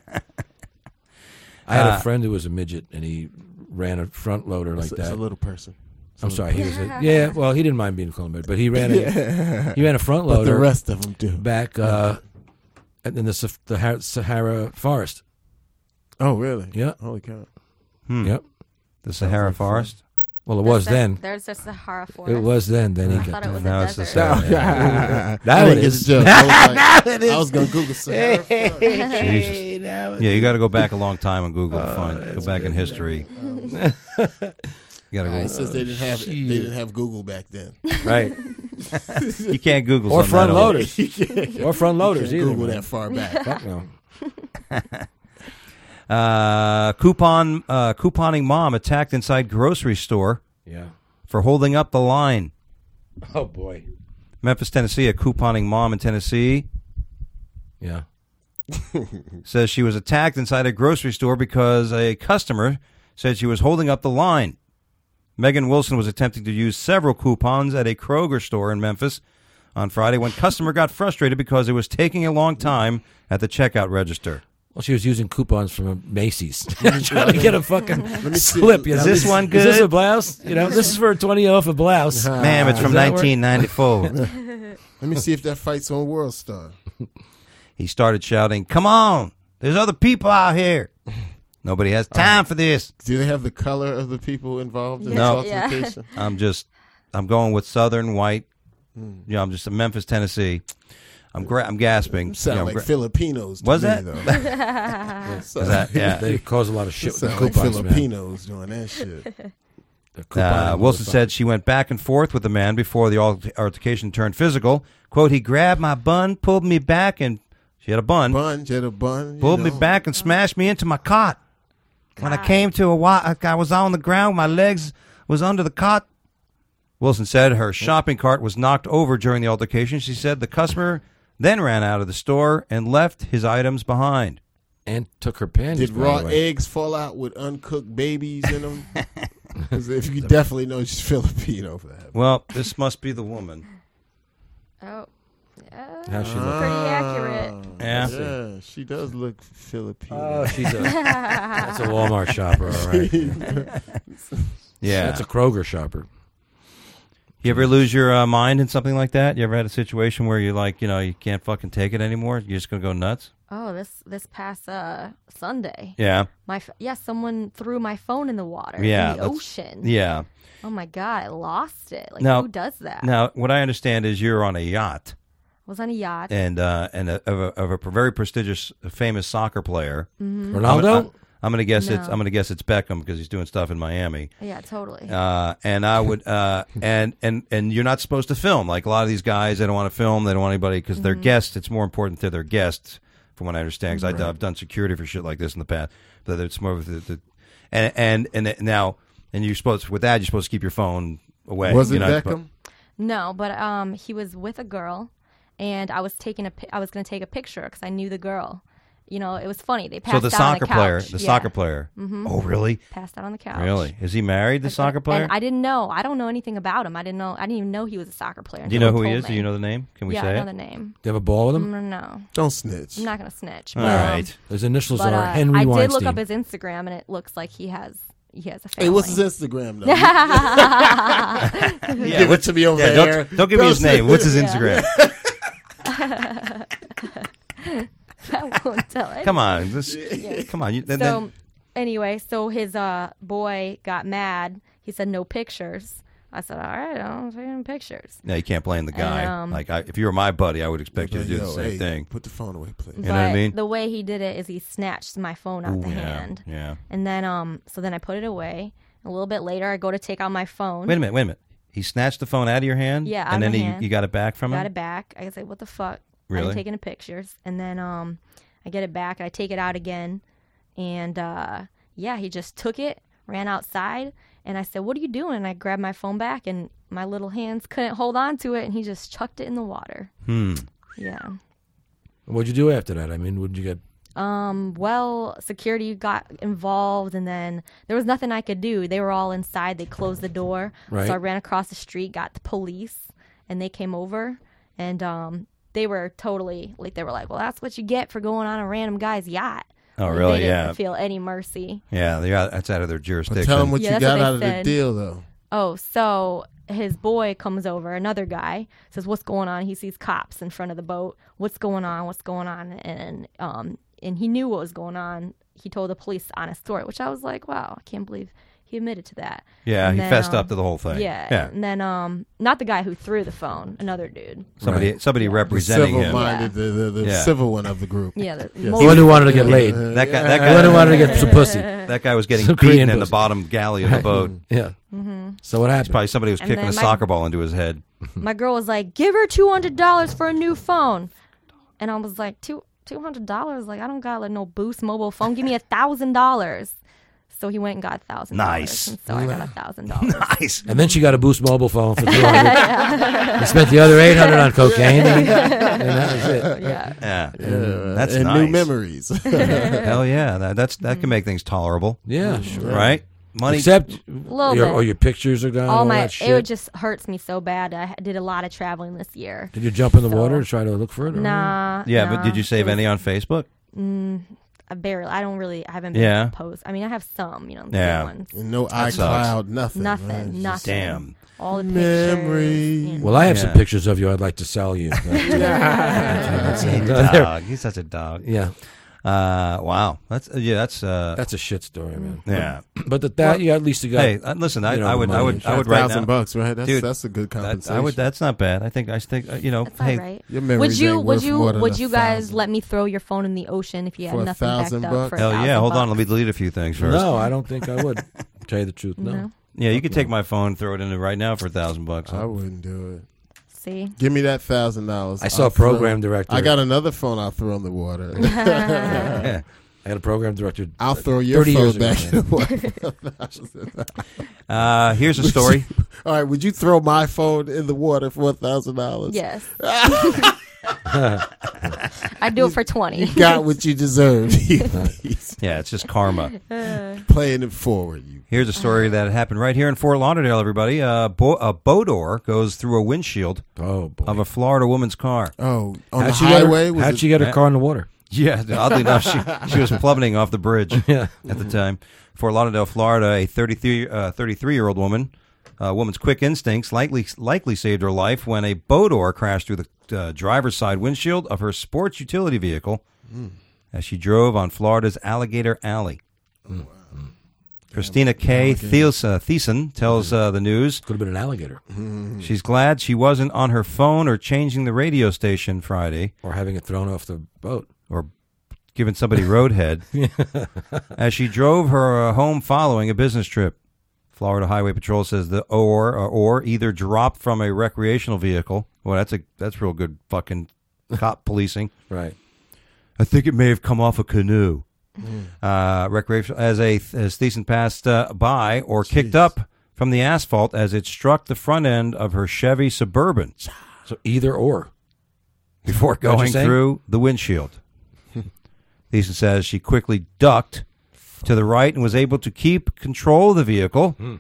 I had Uh, a friend who was a midget, and he ran a front loader like it's, it's that. a little person. It's a I'm little sorry, he was a, yeah. Well, he didn't mind being called a midget, but he ran a Yeah. he ran a front But loader the rest of them do. back uh, in the Saf- the Har- Sahara forest. Oh, really? Yeah. Holy cow. Hmm. Yep. The Sahara like fun. Forest. Well, it was There's then. the- There's the Sahara Forest. It was then. Then he I got thought it was Now a it's the desert. Sahara. Yeah. Now I it didn't get is. the joke. I was, like, I was gonna Google Sahara. Forest. Jesus. Yeah, you got to go back a long time on Google to find. Go back in history. You got to It go. says they didn't have they didn't have Google back then. Right. You can't Google or something front that old. loaders, or front loaders Can't either. Google man. that far back. Fuck no. Uh, coupon uh, couponing mom attacked inside grocery store Yeah. for holding up the line. Oh boy. Memphis, Tennessee, a couponing mom in Tennessee Yeah. says she was attacked inside a grocery store because a customer said she was holding up the line. Megan Wilson was attempting to use several coupons at a Kroger store in Memphis on Friday when customer got frustrated because it was taking a long time at the checkout register. Well, she was using coupons from a Macy's, trying to get a fucking slip. You know, Is this one Is this good? a blouse? You know, this is for a twenty off a blouse. Ma'am, it's from Does that work? nineteen ninety-four. Let me see if that fight's on World Star. He started shouting, "Come on, there's other people out here. Nobody has time for this." Do they have the color of the people involved in No. this Yeah. altercation? I'm just, I'm going with Southern white. You know, I'm just in Memphis, Tennessee. I'm gra- I'm gasping. Sound You know, like gra- Filipinos. To Was me, that? Though. Is that? Yeah. They cause a lot of shit with the Sound like coupons, man. Filipinos doing that shit. The couponing Uh, Wilson motherfucker. said she went back and forth with the man before the alt- altercation turned physical. Quote, he grabbed my bun, pulled me back, and she had a bun, Bun, jet a bun. you pulled me know. back and smashed me into my cot. When I God. came to a wa- I was on the ground, my legs was under the cot. Wilson said her shopping cart was knocked over during the altercation. She said the customer then ran out of the store and left his items behind. and took her panties. Did by raw the way. eggs fall out with uncooked babies in them? Because if you definitely know she's Filipino for that. Well, this must be the woman. Oh, yeah. How she Pretty look? accurate. Yeah. Yeah, she does look Filipino. Oh, she's a that's a Walmart shopper, all right. Yeah. That's a Kroger shopper. You ever lose your uh, mind in something like that? You ever had a situation where you're like, you know, you can't fucking take it anymore? You're just going to go nuts? Oh, this this past uh, Sunday. Yeah. My f- yeah, someone threw my phone in the water. Yeah. In the that's- ocean. Yeah. Oh my god, I lost it. Like Now- who does that? Now, what I understand is you're on a yacht. I was on a yacht. and uh, and a, of, a, of a very prestigious, famous soccer player, Mhm. Ronaldo? I'm, I'm going to guess it's No. I'm going to guess it's Beckham because he's doing stuff in Miami. Yeah, totally. Uh, and I would uh, and and and you're not supposed to film. Like a lot of these guys, they don't want to film. They don't want anybody because they're Mhm. guests. It's more important to their guests, from what I understand. Because Right. I've done security for shit like this in the past. But it's more of the, the and and and it- now and you're supposed with that you're supposed to keep your phone away. Was it You're not Beckham? No, but um, he was with a girl, and I was taking a pi- I was going to take a picture because I knew the girl. You know, it was funny. They passed So the out on soccer the couch. player, the Yeah. soccer player. Mhm. Oh, really? Passed out on the couch. Really? Is he married? The soccer player? And I didn't know. I don't know anything about him. I didn't know. I didn't even know he was a soccer player. Do you know until who he told is? Do me. you know the name? Can we yeah, say I know it? the name. Do you have a ball with him? Mm, No. Don't snitch. I'm not gonna snitch. All but, um, right. His initials but, are uh, Henry I did Weinstein. look up his Instagram, and it looks like he has he has a family. Hey, what's his Instagram, though? Yeah, Give it what's- to me over yeah, there. Don't, don't give me his name. What's his Yeah. Instagram? I won't tell it. Come on, this, Yeah. come on. You, then, So then- anyway, so his uh, boy got mad. He said no pictures. I said, all right, I'm taking pictures. no, you can't blame the guy. And, um, like, I, if you were my buddy, I would expect you to do Yo, the same hey, thing. Put the phone away, please. You know what I But mean? the way he did it is he snatched my phone out Ooh, the yeah, hand. yeah. And then um so then I put it away. A little bit later I go to take out my phone. Wait a minute, wait a minute. He snatched the phone out of your hand? Yeah, out And of then my he, hand. you got it back from got him? it back. I say, what the fuck? Really? I'm taking the pictures. And then um I get it back and I take it out again. And uh yeah, he just took it, ran outside, and I said, what are you doing? And I grabbed my phone back and my little hands couldn't hold on to it and he just chucked it in the water. Hmm. Yeah. What'd you do after that? I mean, would you get? Um, well, security got involved and then there was nothing I could do. They were all inside. They closed the door. Right. So I ran across the street, got the police, and they came over and um they were totally like they were like, well, that's what you get for going on a random guy's yacht. Oh, Like, really? They didn't Yeah. feel any mercy. Yeah, they're out, that's out of their But jurisdiction. tell him what Yeah, you that's what got they out of the said. deal, though. Oh, so his boy comes over, another guy, says, what's going on? He sees cops in front of the boat. What's going on? What's going on? And um, and he knew what was going on. He told the police the honest story, which I was like, wow, I can't believe he admitted to that. Yeah, And he then, fessed um, up to the whole thing. Yeah. Yeah. And then, um, not the guy who threw the phone, another dude. Somebody, somebody The representing him. civil-minded, the, the, the Yeah. civil one of the group. Yeah. The Yes. most- The one who wanted to get laid. That guy, that The guy, one who wanted to get some pussy. that guy was getting Some beaten Korean in the pussy. bottom galley of the boat. Yeah. Mhm. So what It's happened? probably somebody was And kicking a then my- soccer ball into his head. My girl was like, give her two hundred dollars for a new phone. And I was like, two two hundred dollars? Like, I don't got like no Boost mobile phone. Give me a thousand dollars. So he went and got a thousand dollars. Nice. And so I got a thousand dollars. Nice. And then she got a Boost mobile phone for two hundred. And spent the other eight hundred on cocaine, and, and that was it. Yeah. Yeah, Yeah, that's and nice. new memories. Hell yeah, that, that's that can make things tolerable, Yeah, sure. right? Money, Except Little your, bit. or your pictures are gone. All All my that shit. it just hurts me so bad. I did a lot of traveling this year. Did you jump in the So- water to try to look for it? or- Nah. yeah, nah. but did you save It was- any on Facebook? Mm, I barely. I don't really. I haven't been Yeah. post. I mean, I have some. You know, the Yeah. ones. And no That iCloud, nothing. Nothing. right? It's just Nothing. Damn. All the pictures. Memories. you know. Well, I have some Yeah. pictures of you I'd like to sell you. He's a yeah. dog. He's such a dog. Yeah. Uh, wow. That's uh, yeah. That's uh. That's a shit story, man. yeah. But that, that you at least you got. Hey, uh, listen. I, you know, I would. the I money. would. I would right thousand now. bucks, right? That's Dude, that's a good That, compensation. I would. That's not bad. I think. I think. Uh, you know. That's hey. all right. Your memories Would you? ain't Would worth you? more than Would a you guys thousand. let me throw your phone in the ocean if you had For a nothing backed thousand up? bucks? For a Hell yeah. thousand Hold on. bucks? Let me delete a few things first. No, I don't think I would. Tell you the truth, no. No? Yeah, you could take my phone, throw it in it right now for a thousand bucks. I wouldn't do it. See. Give me that thousand dollars. I saw a program director. I got another phone. I'll throw in the water. Yeah. I had a program director. I'll throw your thirty phone years ago, back in man. the water. Uh, here's a story. All right, would you throw my phone in the water for a thousand dollars? Yes. I'd do it for twenty. You got what you deserve. Yeah, it's just karma. Playing it forward. You. Here's a story that happened right here in Fort Lauderdale, everybody. Uh, bo- a bow door goes through a windshield Oh, boy. of a Florida woman's car. Oh, on How'd the she get her- highway? Was How'd it- she get her car in the water? Yeah, oddly enough, she, she was plummeting off the bridge Yeah. at the time. Fort Lauderdale, Florida, a thirty-three, uh, thirty-three-year-old woman, a woman's quick instincts likely likely saved her life when a bow door crashed through the uh, driver's side windshield of her sports utility vehicle as she drove on Florida's Alligator Alley. Christina K. Thies- uh, Thiessen tells uh, the news. Could have been an alligator. She's glad she wasn't on her phone or changing the radio station Friday. Or having it thrown off the boat. Or giving somebody roadhead. As she drove her uh, home following a business trip. Florida Highway Patrol says the or, or or either dropped from a recreational vehicle. Well, that's a that's real good fucking cop policing. Right. I think it may have come off a canoe. Uh, recreational as a as Thiessen passed uh, by or Jeez. kicked up from the asphalt as it struck the front end of her Chevy Suburban. So either or. Before going through the windshield. Thiessen says she quickly ducked to the right and was able to keep control of the vehicle. Hmm.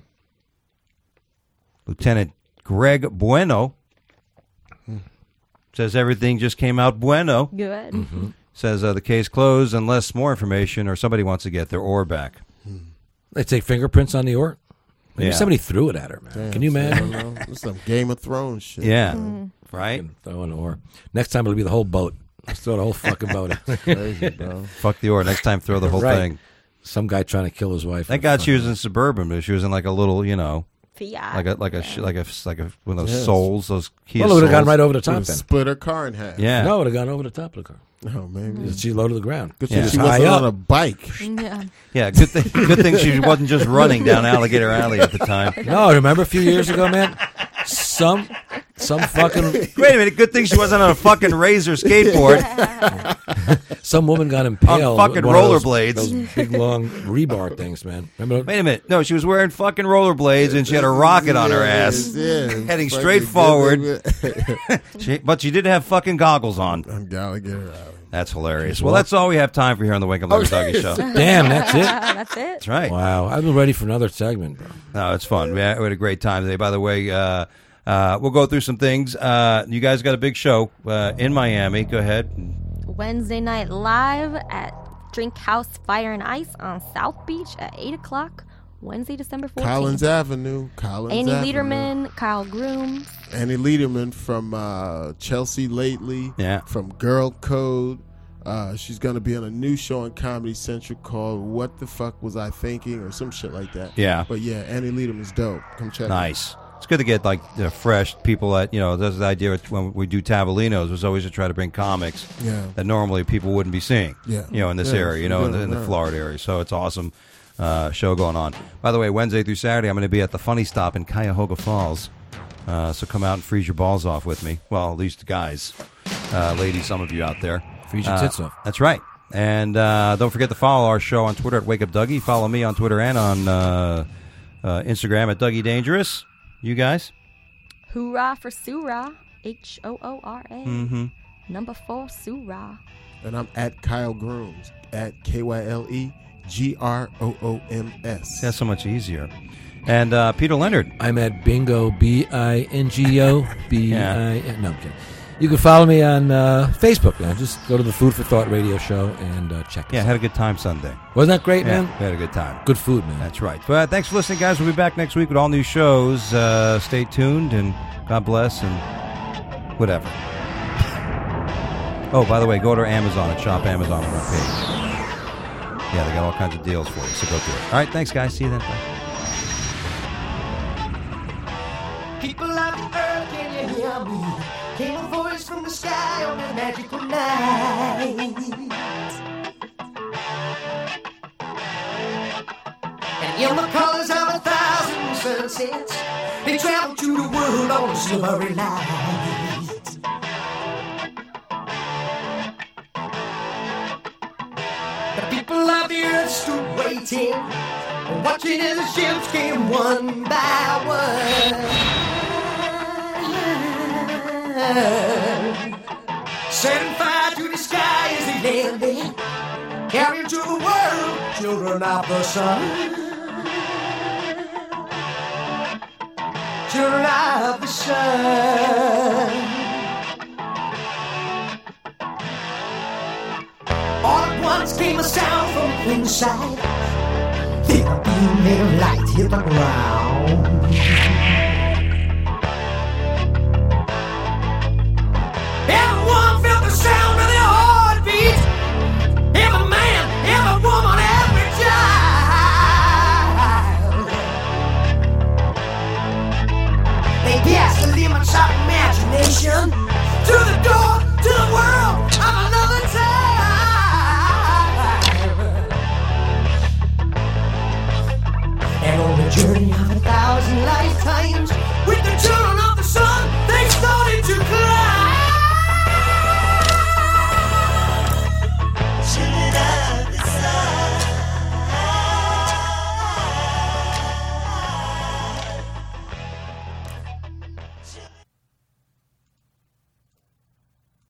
Lieutenant Greg Bueno hmm. says everything just came out bueno. Good. Mm-hmm. Says uh, the case closed unless more information or somebody wants to get their oar back. They take fingerprints on the oar? Maybe Yeah. somebody threw it at her, man. Damn, Can you I imagine? don't know. It's some Game of Thrones shit. Yeah. Mm. Right? Throw an oar. Next time it'll be the whole boat. Let's throw the whole fucking boat out. Crazy, bro. Fuck the oar. Next time, throw the whole Right. thing. Some guy trying to kill his wife. Thank God she was in Suburban, but she was in like a little, you know, Fiat. like a like a sh- like a like a one of those Yes. souls, those Kia Well, it would have gone Souls. right over the It top would then. split her car in half. Yeah. No, it would have gone over the top of the car. Oh, maybe. She low to the ground. Good Yeah. thing she High wasn't up. on a bike. Yeah. Yeah, good thing. Good thing she wasn't just running down Alligator Alley at the time. No, remember a few years ago, man? Some, some fucking, Wait a minute. Good thing she wasn't on a fucking Razor skateboard. some woman got impaled. On fucking with one of those- rollerblades. Those big long rebar things, man. Remember? Wait a minute. No, she was wearing fucking rollerblades and she had a rocket on her ass, Yeah, heading fucking straight forward. good. She, but she did have fucking goggles on. I'm Alligator Alley. That's hilarious. Well, that's all we have time for here on the Wake Up Little Doggy Show. Damn, that's it. That's it. That's right. Wow, I've been ready for another segment, bro. No, it's fun. We had, we had a great time today. By the way, uh, uh, we'll go through some things. Uh, you guys got a big show uh, in Miami. Go ahead. Wednesday night live at Drink House Fire and Ice on South Beach at eight o'clock. Wednesday, December fourteenth. Collins Avenue. Collins Annie Avenue. Lederman, Kyle Groom. Annie Lederman from uh, Chelsea Lately. Yeah. From Girl Code. Uh, she's going to be on a new show on Comedy Central called What the Fuck Was I Thinking? Or some shit like that. Yeah. But yeah, Annie Lederman's dope. Come check Nice. It's good to get like you know, fresh people that, you know, that's the idea when we do Tablinos was always to try to bring comics Yeah. that normally people wouldn't be seeing, Yeah. you know, in this Yeah, area, you know, in the, in the yeah. Florida area. So it's awesome uh, show going on. By the way, Wednesday through Saturday, I'm going to be at the Funny Stop in Cuyahoga Falls. Uh, so come out and freeze your balls off with me. Well, at least guys, uh, ladies, some of you out there. Freeze your Uh, tits off. That's right. And uh, don't forget to follow our show on Twitter at Wake Up Dougie. Follow me on Twitter and on uh, uh, Instagram at Dougie Dangerous. You guys? Hoorah for Surah. H O O R A. Mm-hmm. Number four, Surah. And I'm at Kyle Grooms. At K Y L E G R O O M S. That's so much easier. And uh, Peter Leonard. I'm at Bingo, B I N G O, B I N. Yeah. No, I'm kidding. You can follow me on uh, Facebook now. Just go to the Food for Thought radio show and uh, check us Yeah, out. had a good time Sunday. Wasn't that great, Yeah, man? we had a good time. Good food, man. That's right. But uh, thanks for listening, guys. We'll be back next week with all new shows. Uh, stay tuned, and God bless, and whatever. Oh, by the way, go to Amazon and shop Amazon on our page. Yeah, they got all kinds of deals for you, so go do it. All right, thanks, guys. See you then. Bye. People of the earth, can you hear me? Came a voice from the sky on a magical night. And in the colors of a thousand sunsets, they traveled to the world on a silvery light. The people of the earth stood waiting, watching as the ships came one by one. Setting fire to the sky as they landed, carrying to the world children of the sun. Children of the sun. All at once came a sound from inside. Thick beam of light hit the ground. Everyone felt the sound of their heartbeat destination. To the door, to the world, of another time. And on the journey of a thousand lifetimes.